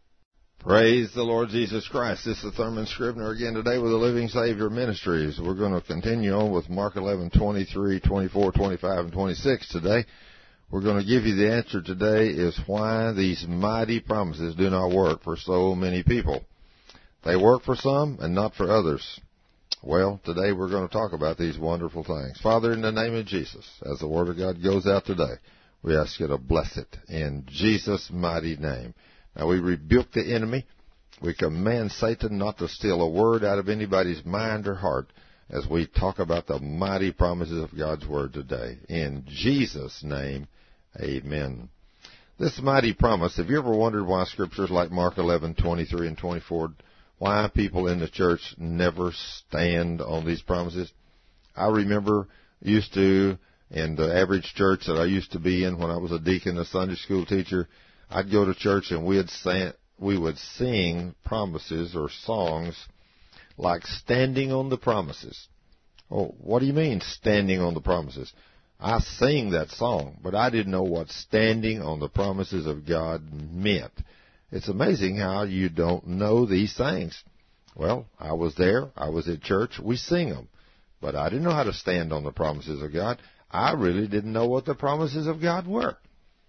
Praise the Lord Jesus Christ. This is Thurman Scrivener again today with the Living Savior Ministries. We're going to continue on with Mark 11:23, 24, 25, and 26 today. We're going to give you the answer today is why these mighty promises do not work for so many people. They work for some and not for others. Well, today we're going to talk about these wonderful things. Father, in the name of Jesus, as the Word of God goes out today, we ask you to bless it in Jesus' mighty name. Now, we rebuke the enemy. We command Satan not to steal a word out of anybody's mind or heart as we talk about the mighty promises of God's Word today. In Jesus' name, amen. This mighty promise, have you ever wondered why scriptures like Mark 11:23 and 24, why people in the church never stand on these promises? I remember used to, in the average church that I used to be in when I was a deacon, a Sunday school teacher, I'd go to church and we would sing promises or songs like standing on the promises. Oh, what do you mean standing on the promises? I sing that song, but I didn't know what standing on the promises of God meant. It's amazing how you don't know these things. Well, I was there. I was at church. We sing them. But I didn't know how to stand on the promises of God. I really didn't know what the promises of God were.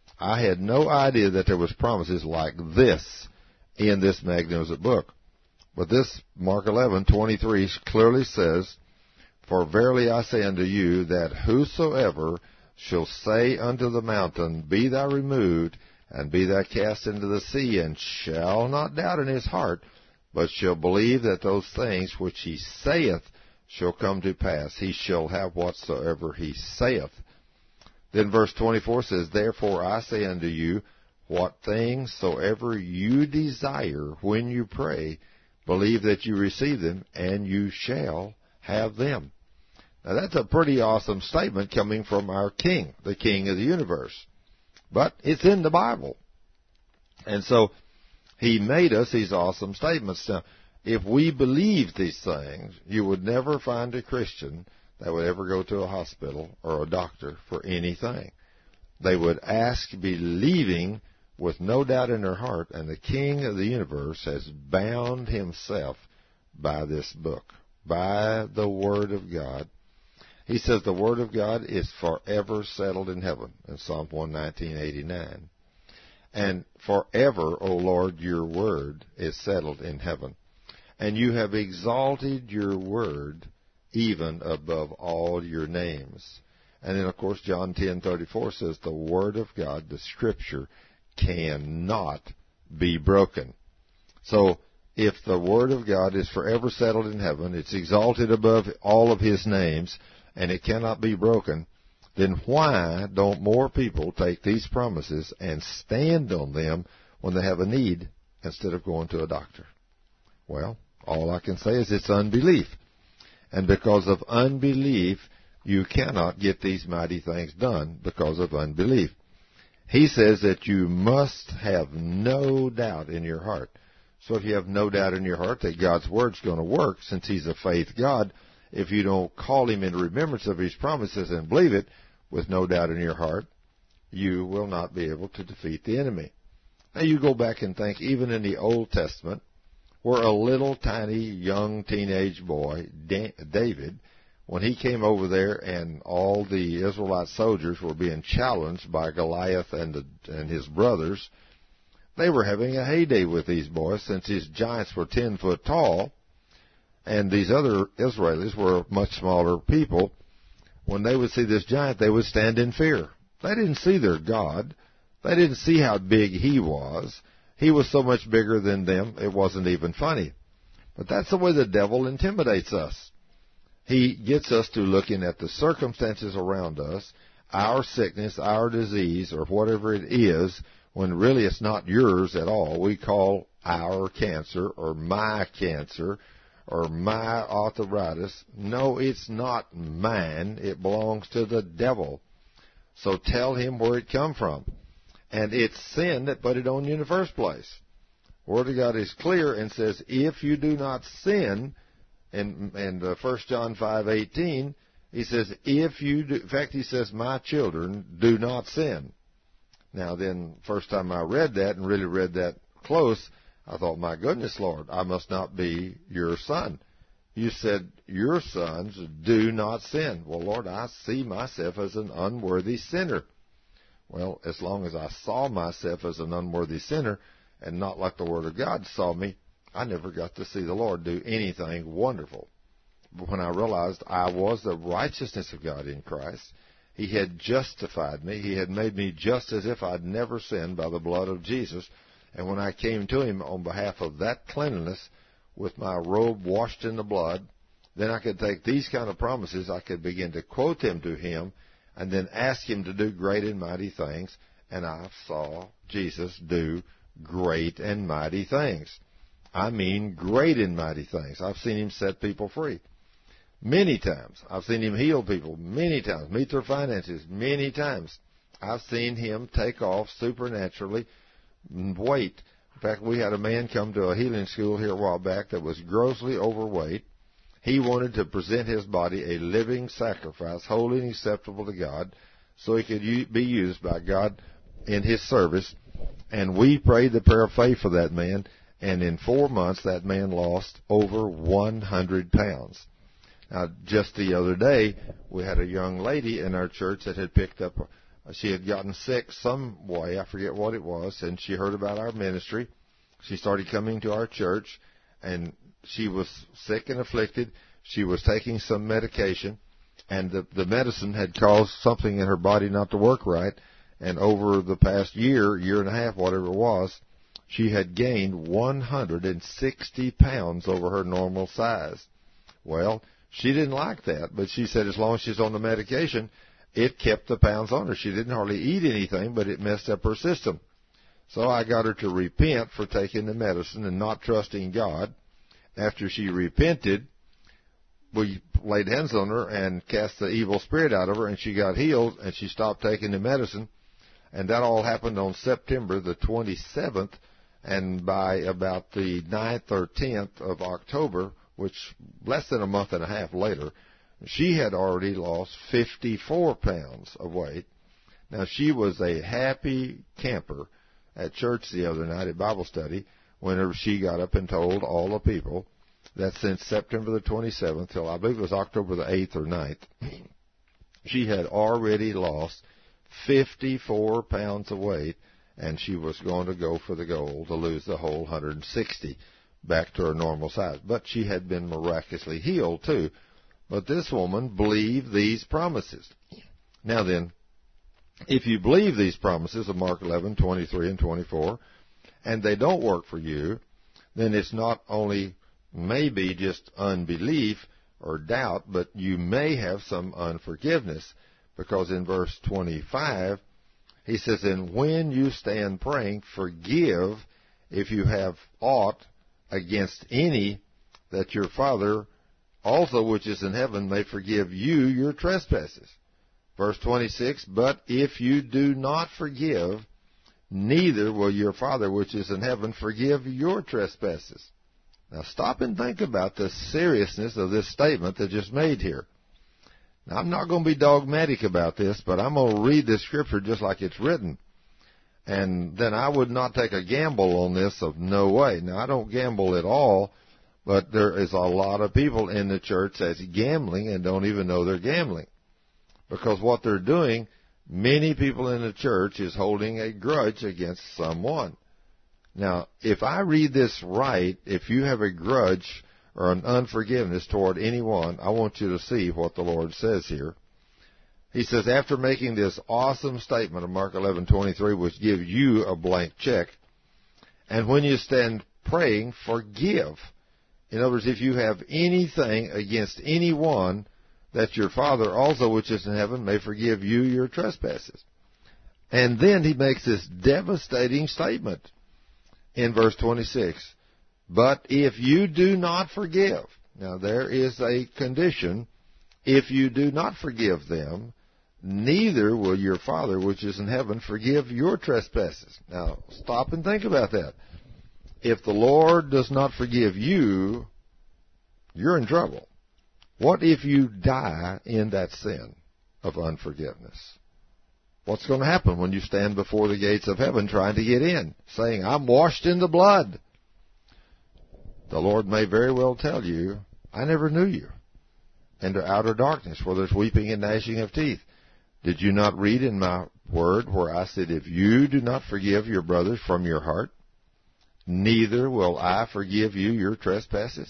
I had no idea that there was promises like this in this magnificent book. But this Mark 11:23 clearly says, "For verily I say unto you, that whosoever shall say unto the mountain, Be thou removed, and be thou cast into the sea, and shall not doubt in his heart, but shall believe that those things which he saith shall come to pass, he shall have whatsoever he saith." Then verse 24 says, "Therefore I say unto you, what things soever you desire when you pray, believe that you receive them, and you shall have them." Now that's a pretty awesome statement coming from our King, the King of the universe. But it's in the Bible. And so he made us these awesome statements. Now, if we believed these things, you would never find a Christian that would ever go to a hospital or a doctor for anything. They would ask, believing with no doubt in their heart, and the King of the universe has bound himself by this book, by the Word of God. He says the Word of God is forever settled in heaven in Psalm 119:89. And forever, O Lord, your Word is settled in heaven. And you have exalted your Word even above all your names. And then, of course, John 10:34 says the Word of God, the Scripture, cannot be broken. So if the Word of God is forever settled in heaven, it's exalted above all of His names, and it cannot be broken, then why don't more people take these promises and stand on them when they have a need instead of going to a doctor? Well, all I can say is it's unbelief. And because of unbelief, you cannot get these mighty things done because of unbelief. He says that you must have no doubt in your heart. So if you have no doubt in your heart that God's Word's going to work, since He's a faith God, if you don't call Him in remembrance of His promises and believe it with no doubt in your heart, you will not be able to defeat the enemy. Now you go back and think, even in the Old Testament, where a little tiny young teenage boy, David, when he came over there and all the Israelite soldiers were being challenged by Goliath and his brothers, they were having a heyday with these boys since these giants were 10 foot tall, and these other Israelis were much smaller people. When they would see this giant, they would stand in fear. They didn't see their God. They didn't see how big he was. He was so much bigger than them, it wasn't even funny. But that's the way the devil intimidates us. He gets us to looking at the circumstances around us, our sickness, our disease, or whatever it is, when really it's not yours at all. We call our cancer or my cancer or my arthritis. No, it's not mine. It belongs to the devil. So tell him where it come from. And it's sin that put it on you in the first place. Word of God is clear and says, if you do not sin, in 1 John 5:18, he says, if you do, in fact, he says, my children, do not sin. Now then, first time I read that and really read that close, I thought, my goodness, Lord, I must not be your son. You said, your sons do not sin. Well, Lord, I see myself as an unworthy sinner. Well, as long as I saw myself as an unworthy sinner and not like the Word of God saw me, I never got to see the Lord do anything wonderful. But when I realized I was the righteousness of God in Christ, he had justified me. He had made me just as if I'd never sinned by the blood of Jesus. And when I came to him on behalf of that cleanliness, with my robe washed in the blood, then I could take these kind of promises, I could begin to quote them to him, and then ask him to do great and mighty things. And I saw Jesus do great and mighty things. I mean great and mighty things. I've seen him set people free many times. I've seen him heal people many times, meet their finances many times. I've seen him take off supernaturally weight. In fact, we had a man come to a healing school here a while back that was grossly overweight. He wanted to present his body a living sacrifice, holy and acceptable to God, so he could be used by God in his service. And we prayed the prayer of faith for that man, and in 4 months that man lost over 100 pounds. Now, just the other day, we had a young lady in our church that had picked up, she had gotten sick some way, I forget what it was, and she heard about our ministry. She started coming to our church, and she was sick and afflicted. She was taking some medication, and the medicine had caused something in her body not to work right. And over the past year and a half, whatever it was, she had gained 160 pounds over her normal size. Well, she didn't like that, but she said as long as she's on the medication, it kept the pounds on her. She didn't hardly eat anything, but it messed up her system. So I got her to repent for taking the medicine and not trusting God. After she repented, we laid hands on her and cast the evil spirit out of her, and she got healed, and she stopped taking the medicine. And that all happened on September the 27th, and by about the 9th or 10th of October, which less than a month and a half later, she had already lost 54 pounds of weight. Now, she was a happy camper at church the other night at Bible study whenever she got up and told all the people that since September the 27th till I believe it was October the 8th or 9th, she had already lost 54 pounds of weight, and she was going to go for the goal to lose the whole 160 back to her normal size. But she had been miraculously healed, too. But this woman believed these promises. Now then, if you believe these promises of Mark 11:23 and 24, and they don't work for you, then it's not only maybe just unbelief or doubt, but you may have some unforgiveness. Because in verse 25, he says, and when you stand praying, forgive if you have aught against any, that your Father also which is in heaven may forgive you your trespasses. Verse 26, but if you do not forgive, neither will your Father which is in heaven forgive your trespasses. Now stop and think about the seriousness of this statement that just made here. Now, I'm not going to be dogmatic about this, but I'm going to read this scripture just like it's written. And then I would not take a gamble on this of no way. Now, I don't gamble at all, But there is a lot of people in the church that's gambling and don't even know they're gambling. Because what they're doing, many people in the church is holding a grudge against someone. Now, if I read this right, if you have a grudge or an unforgiveness toward anyone, I want you to see what the Lord says here. He says, after making this awesome statement of Mark 11:23, which gives you a blank check, and when you stand praying, forgive. In other words, if you have anything against anyone, that your Father also which is in heaven may forgive you your trespasses. And then he makes this devastating statement in verse 26. But if you do not forgive, now there is a condition, if you do not forgive them, neither will your Father which is in heaven forgive your trespasses. Now, stop and think about that. If the Lord does not forgive you, you're in trouble. What if you die in that sin of unforgiveness? What's going to happen when you stand before the gates of heaven trying to get in, saying, I'm washed in the blood? The Lord may very well tell you, I never knew you, into outer darkness where there's weeping and gnashing of teeth. Did you not read in my word where I said, if you do not forgive your brothers from your heart, neither will I forgive you your trespasses?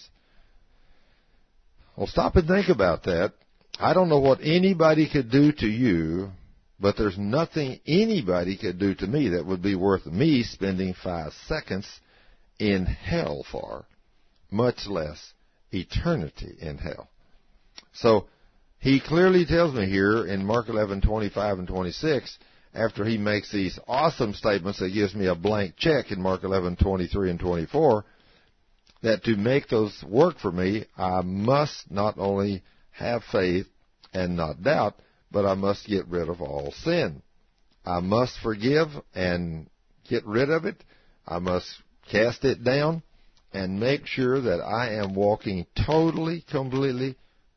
Well, stop and think about that. I don't know what anybody could do to you, but there's nothing anybody could do to me that would be worth me spending 5 seconds in hell for, much less eternity in hell. So he clearly tells me here in Mark 11:25 and 26, after he makes these awesome statements that gives me a blank check in Mark 11:23 and 24, that to make those work for me, I must not only have faith and not doubt, but I must get rid of all sin. I must forgive and get rid of it. I must cast it down and make sure that I am walking totally, completely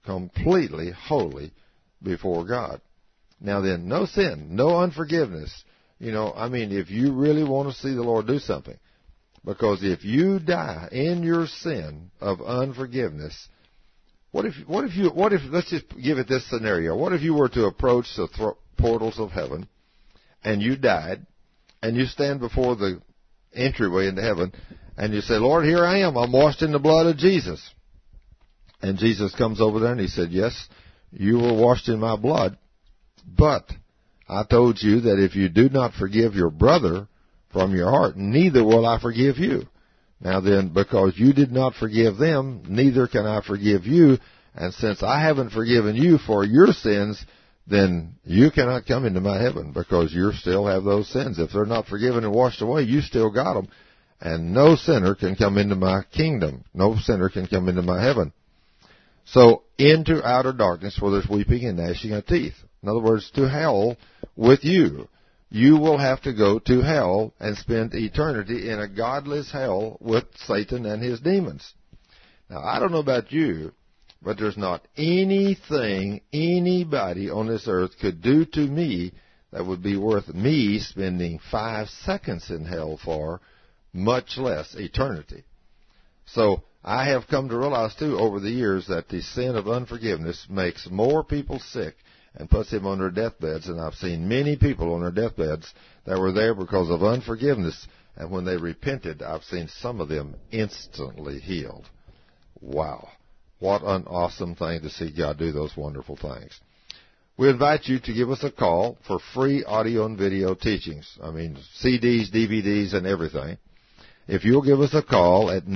holy before God. Now then, no sin, no unforgiveness. If you really want to see the Lord do something, because if you die in your sin of unforgiveness, what if let's just give it this scenario. What if you were to approach the portals of heaven and you died and you stand before the entryway into heaven and you say, Lord, here I am. I'm washed in the blood of Jesus. And Jesus comes over there and he said, yes, you were washed in my blood, but I told you that if you do not forgive your brother from your heart, neither will I forgive you. Now then, because you did not forgive them, neither can I forgive you. And since I haven't forgiven you for your sins, then you cannot come into my heaven because you still have those sins. If they're not forgiven and washed away, you still got them. And no sinner can come into my kingdom. No sinner can come into my heaven. So into outer darkness where there's weeping and gnashing of teeth. In other words, to hell with you. You will have to go to hell and spend eternity in a godless hell with Satan and his demons. Now, I don't know about you, but there's not anything anybody on this earth could do to me that would be worth me spending 5 seconds in hell for, much less eternity. So I have come to realize, too, over the years that the sin of unforgiveness makes more people sick and puts them on their deathbeds. And I've seen many people on their deathbeds that were there because of unforgiveness. And when they repented, I've seen some of them instantly healed. Wow. What an awesome thing to see God do those wonderful things. We invite you to give us a call for free audio and video teachings. CDs, DVDs, and everything. If you'll give us a call at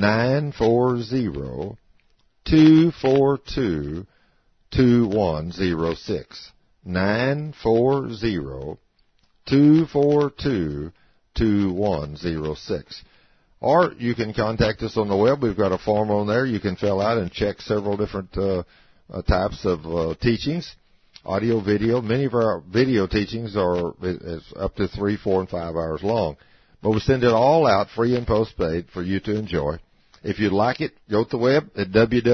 940-242-2106. 940-242-2106. Or you can contact us on the web. We've got a form on there you can fill out and check several different types of teachings, audio, video. Many of our video teachings are up to 3, 4, and 5 hours long. But we send it all out free and postpaid for you to enjoy. If you'd like it, go to the web at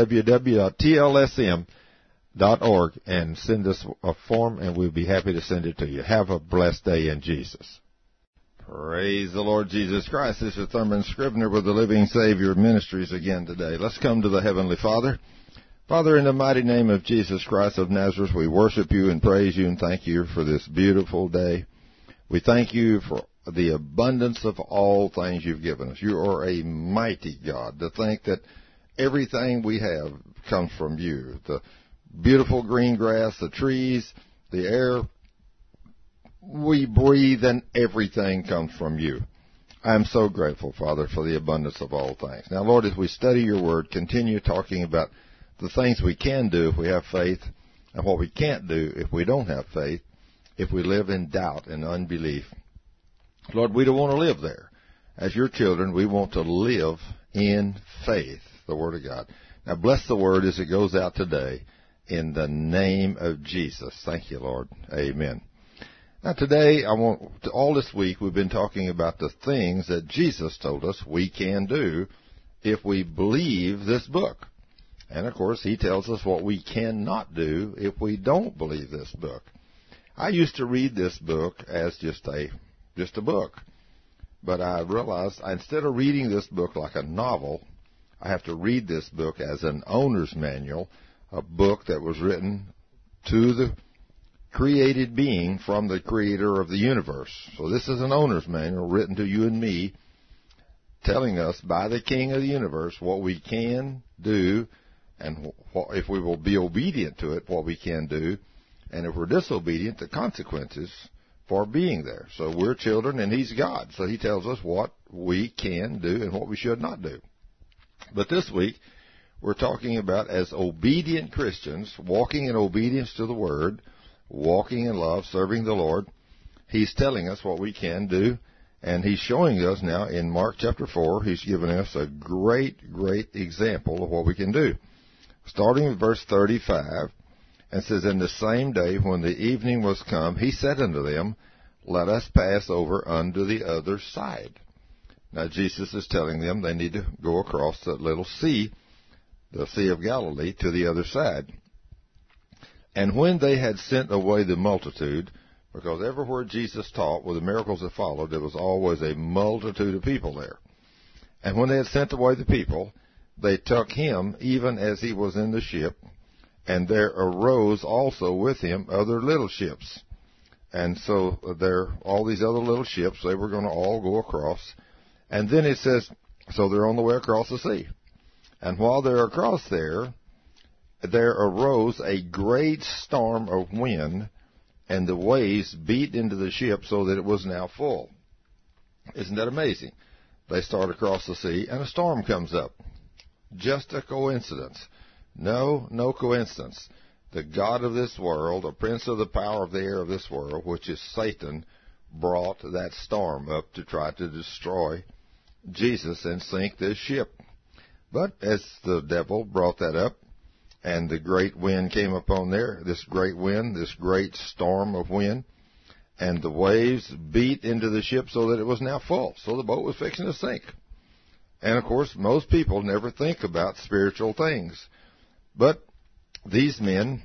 www.tlsm.org and send us a form, and we'll be happy to send it to you. Have a blessed day in Jesus. Praise the Lord Jesus Christ. This is Thurman Scrivener with the Living Savior Ministries again today. Let's come to the Heavenly Father. Father, in the mighty name of Jesus Christ of Nazareth, we worship you and praise you and thank you for this beautiful day. We thank you for the abundance of all things you've given us. You are a mighty God. To think that everything we have comes from you. The beautiful green grass, the trees, the air we breathe, and everything comes from you. I am so grateful, Father, for the abundance of all things. Now, Lord, as we study your word, continue talking about the things we can do if we have faith and what we can't do if we don't have faith, if we live in doubt and unbelief. Lord, we don't want to live there. As your children, we want to live in faith, the Word of God. Now, bless the Word as it goes out today in the name of Jesus. Thank you, Lord. Amen. Now, today, all this week, we've been talking about the things that Jesus told us we can do if we believe this book. And, of course, he tells us what we cannot do if we don't believe this book. I used to read this book as just a book. But I realized instead of reading this book like a novel, I have to read this book as an owner's manual, a book that was written to the created being from the creator of the universe. So this is an owner's manual written to you and me, telling us by the King of the universe what we can do, and if we will be obedient to it, what we can do, and if we're disobedient, the consequences for being there. So we're children and he's God. So he tells us what we can do and what we should not do. But this week, we're talking about as obedient Christians, walking in obedience to the Word, walking in love, serving the Lord. He's telling us what we can do, and he's showing us now in Mark chapter 4, he's given us a great example of what we can do. Starting with verse 35, and says, "In the same day when the evening was come, he said unto them, Let us pass over unto the other side." Now Jesus is telling them they need to go across that little sea, the Sea of Galilee, to the other side. And when they had sent away the multitude, because everywhere Jesus taught with the miracles that followed, there was always a multitude of people there. And when they had sent away the people, they took him even as he was in the ship, and there arose also with him other little ships. And so all these other little ships, they were going to all go across. And then it says, so they're on the way across the sea. And while they're across there arose a great storm of wind, and the waves beat into the ship so that it was now full. Isn't that amazing? They start across the sea, and a storm comes up. Just a coincidence. No coincidence. The God of this world, the prince of the power of the air of this world, which is Satan, brought that storm up to try to destroy Jesus and sink this ship. But as the devil brought that up, and the great wind came upon there, this great wind, this great storm of wind, and the waves beat into the ship so that it was now full. So the boat was fixing to sink. And, of course, most people never think about spiritual things. But these men,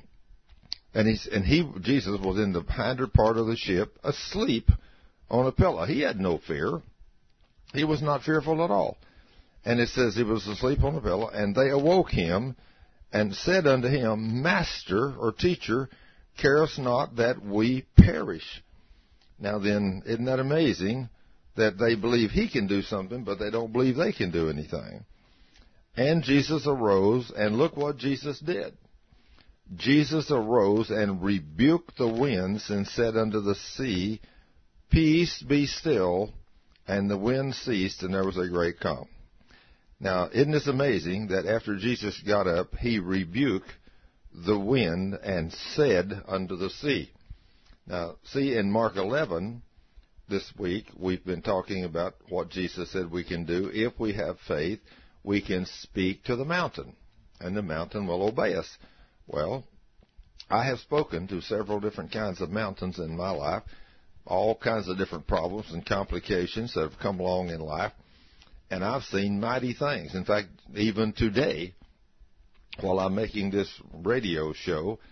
Jesus was in the hinder part of the ship, asleep on a pillow. He had no fear. He was not fearful at all. And it says he was asleep on a pillow, and they awoke him and said unto him, Master, or teacher, carest not that we perish? Now then, isn't that amazing that they believe he can do something, but they don't believe they can do anything? And Jesus arose, and look what Jesus did. Jesus arose and rebuked the winds and said unto the sea, Peace, be still. And the wind ceased, and there was a great calm. Now, isn't this amazing that after Jesus got up, he rebuked the wind and said unto the sea? Now, see, in Mark 11, this week, we've been talking about what Jesus said we can do. If we have faith, we can speak to the mountain, and the mountain will obey us. Well, I have spoken to several different kinds of mountains in my life, all kinds of different problems and complications that have come along in life, and I've seen mighty things. In fact, even today, while I'm making this radio show,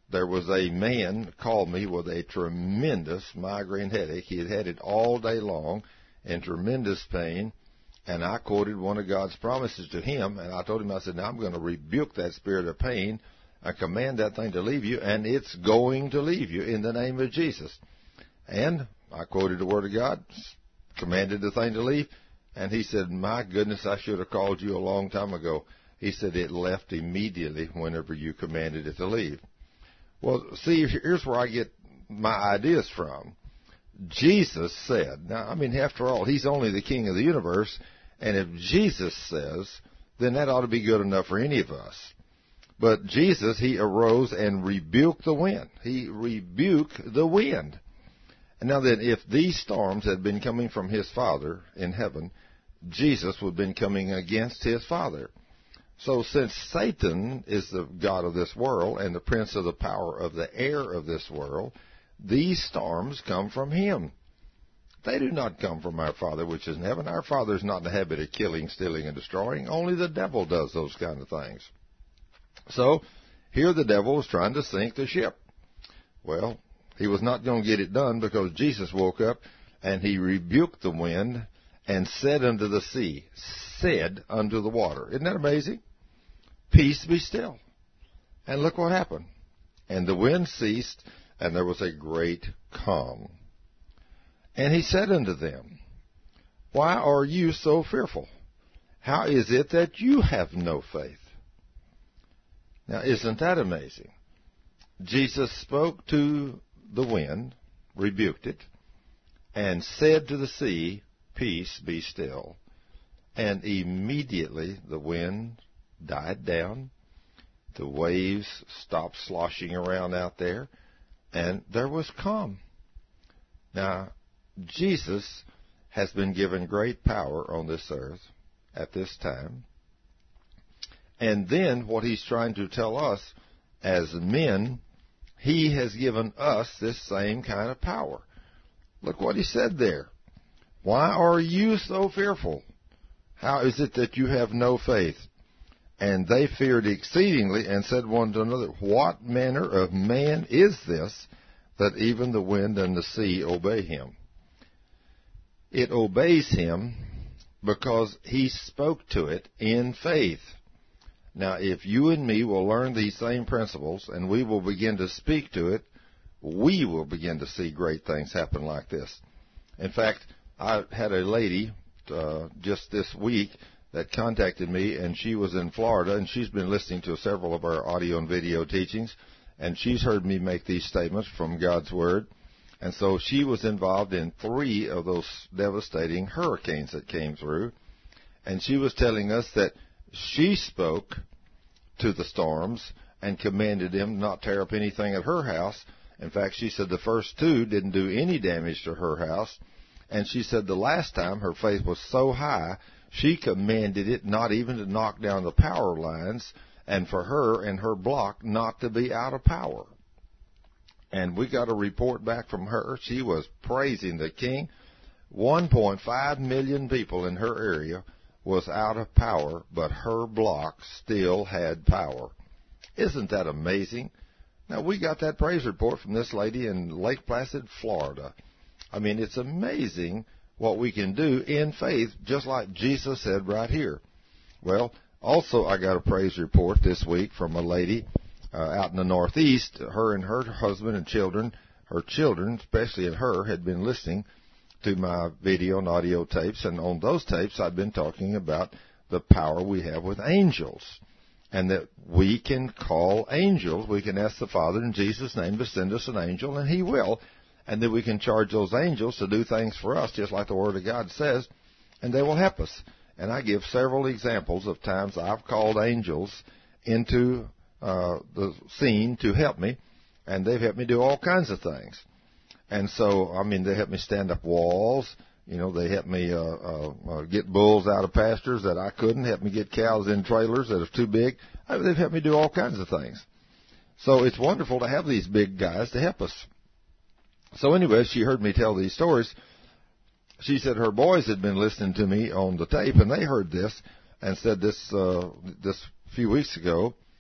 there was a man called me with a tremendous migraine headache. He had had it all day long in tremendous pain, and I quoted one of God's promises to him, and I told him, I said, now I'm going to rebuke that spirit of pain. I command that thing to leave you, and it's going to leave you in the name of Jesus. And I quoted the Word of God, commanded the thing to leave, and he said, my goodness, I should have called you a long time ago. He said, it left immediately whenever you commanded it to leave. Well, see, here's where I get my ideas from. Jesus said, now, I mean, after all, he's only the King of the universe, and if Jesus says, then that ought to be good enough for any of us. But Jesus, he arose and rebuked the wind. He rebuked the wind. And now then, if these storms had been coming from his Father in heaven, Jesus would have been coming against his Father. So since Satan is the god of this world and the prince of the power of the air of this world, these storms come from him. They do not come from our Father which is in heaven. Our Father is not in the habit of killing, stealing, and destroying. Only the devil does those kind of things. So here the devil was trying to sink the ship. Well, he was not going to get it done because Jesus woke up and he rebuked the wind and said unto the sea, said unto the water. Isn't that amazing? Peace, be still. And look what happened. And the wind ceased, and there was a great calm. And he said unto them, why are you so fearful? How is it that you have no faith? Now, isn't that amazing? Jesus spoke to the wind, rebuked it, and said to the sea, peace, be still. And immediately the wind died down, the waves stopped sloshing around out there, and there was calm. Now, Jesus has been given great power on this earth at this time. And then what he's trying to tell us as men, he has given us this same kind of power. Look what he said there. Why are you so fearful? How is it that you have no faith? And they feared exceedingly and said one to another, what manner of man is this that even the wind and the sea obey him? It obeys him because he spoke to it in faith. Now, if you and me will learn these same principles and we will begin to speak to it, we will begin to see great things happen like this. In fact, I had a lady just this week that contacted me, and she was in Florida, and she's been listening to several of our audio and video teachings, and she's heard me make these statements from God's Word. And so she was involved in 3 of those devastating hurricanes that came through, and she was telling us that she spoke to the storms and commanded them not tear up anything at her house. In fact, she said the first 2 didn't do any damage to her house. And she said the last time her faith was so high, she commanded it not even to knock down the power lines and for her and her block not to be out of power. And we got a report back from her. She was praising the King. 1.5 million people in her area was out of power, but her block still had power. Isn't that amazing? Now, we got that praise report from this lady in Lake Placid, Florida. I mean, it's amazing what we can do in faith, just like Jesus said right here. Well, also I got a praise report this week from a lady out in the Northeast. Her and her husband and children, her children, especially in her, had been listening to my video and audio tapes, and on those tapes I've been talking about the power we have with angels, and that we can call angels. We can ask the Father in Jesus' name to send us an angel, and He will, and then we can charge those angels to do things for us, just like the Word of God says, and they will help us. And I give several examples of times I've called angels into the scene to help me, and they've helped me do all kinds of things. And so, I mean, they helped me stand up walls. You know, they helped me get bulls out of pastures that I couldn't, helped me get cows in trailers that are too big. They've helped me do all kinds of things. So it's wonderful to have these big guys to help us. So anyway, she heard me tell these stories. She said her boys had been listening to me on the tape, and they heard this and said this few weeks ago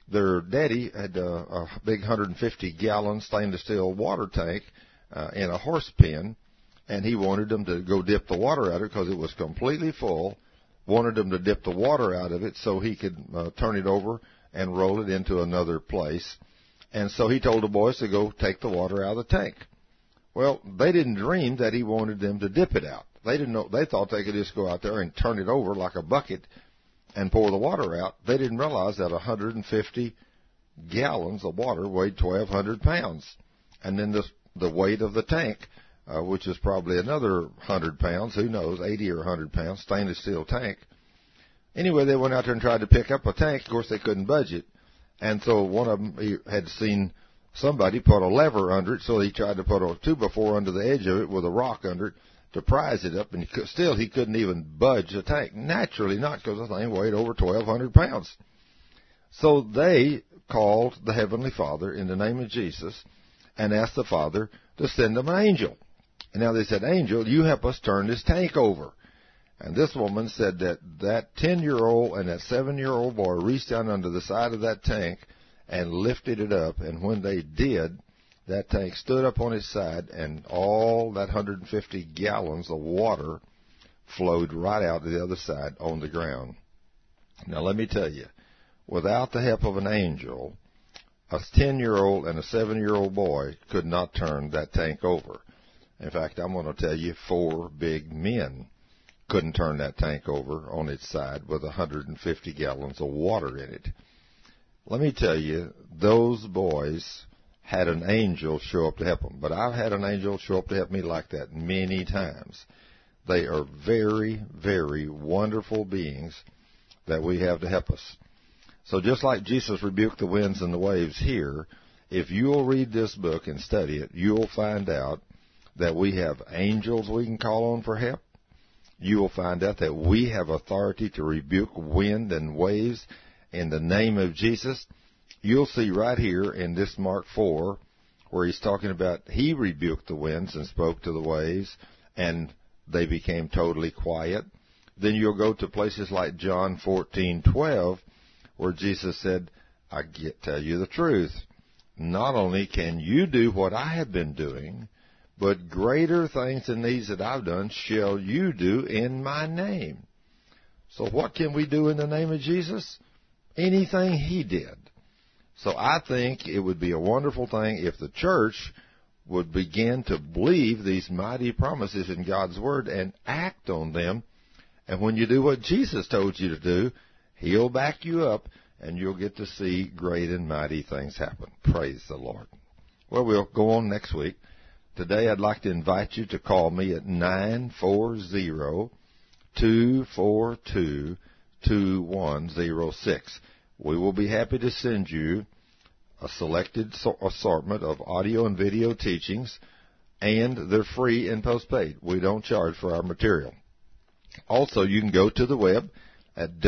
their daddy had a big 150-gallon stainless steel water tank in a horse pen, and he wanted them to go dip the water out of it because it was completely full, wanted them to dip the water out of it so he could turn it over and roll it into another place. And so he told the boys to go take the water out of the tank. Well, they didn't dream that he wanted them to dip it out. They didn't know. They thought they could just go out there and turn it over like a bucket and pour the water out. They didn't realize that 150 gallons of water weighed 1,200 pounds. And then the weight of the tank, which is probably another 100 pounds, who knows, 80 or 100 pounds, stainless steel tank. Anyway, they went out there and tried to pick up a tank. Of course, they couldn't budge it. And so one of them, he had seen somebody put a lever under it, so he tried to put a 2x4 under the edge of it with a rock under it to prise it up, and he couldn't even budge the tank. Naturally not, because the thing weighed over 1,200 pounds. So they called the Heavenly Father in the name of Jesus and asked the Father to send them an angel. And now they said, "Angel, you help us turn this tank over." And this woman said that 10-year-old and that 7-year-old boy reached down under the side of that tank and lifted it up. And when they did, that tank stood up on its side, and all that 150 gallons of water flowed right out to the other side on the ground. Now, let me tell you, without the help of an angel, a 10-year-old and a 7-year-old boy could not turn that tank over. In fact, I'm going to tell you 4 big men couldn't turn that tank over on its side with 150 gallons of water in it. Let me tell you, those boys had an angel show up to help them. But I've had an angel show up to help me like that many times. They are very, very wonderful beings that we have to help us. So just like Jesus rebuked the winds and the waves here, if you'll read this book and study it, you'll find out that we have angels we can call on for help. You will find out that we have authority to rebuke wind and waves in the name of Jesus. You'll see right here in this Mark 4 where he's talking about he rebuked the winds and spoke to the waves, and they became totally quiet. Then you'll go to places like John 14:12 where Jesus said, "I tell you the truth. Not only can you do what I have been doing, but greater things than these that I've done shall you do in my name." So what can we do in the name of Jesus? Anything he did. So I think it would be a wonderful thing if the church would begin to believe these mighty promises in God's Word and act on them. And when you do what Jesus told you to do, he'll back you up, and you'll get to see great and mighty things happen. Praise the Lord. Well, we'll go on next week. Today I'd like to invite you to call me at 940-242-2106. We will be happy to send you a selected assortment of audio and video teachings, and they're free and postpaid. We don't charge for our material. Also, you can go to the web at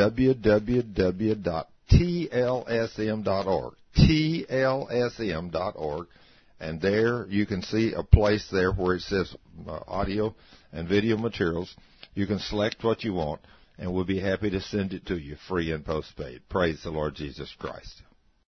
www.tlsm.org, tlsm.org, and there you can see a place there where it says audio and video materials. You can select what you want, and we'll be happy to send it to you free and postpaid. Praise the Lord Jesus Christ.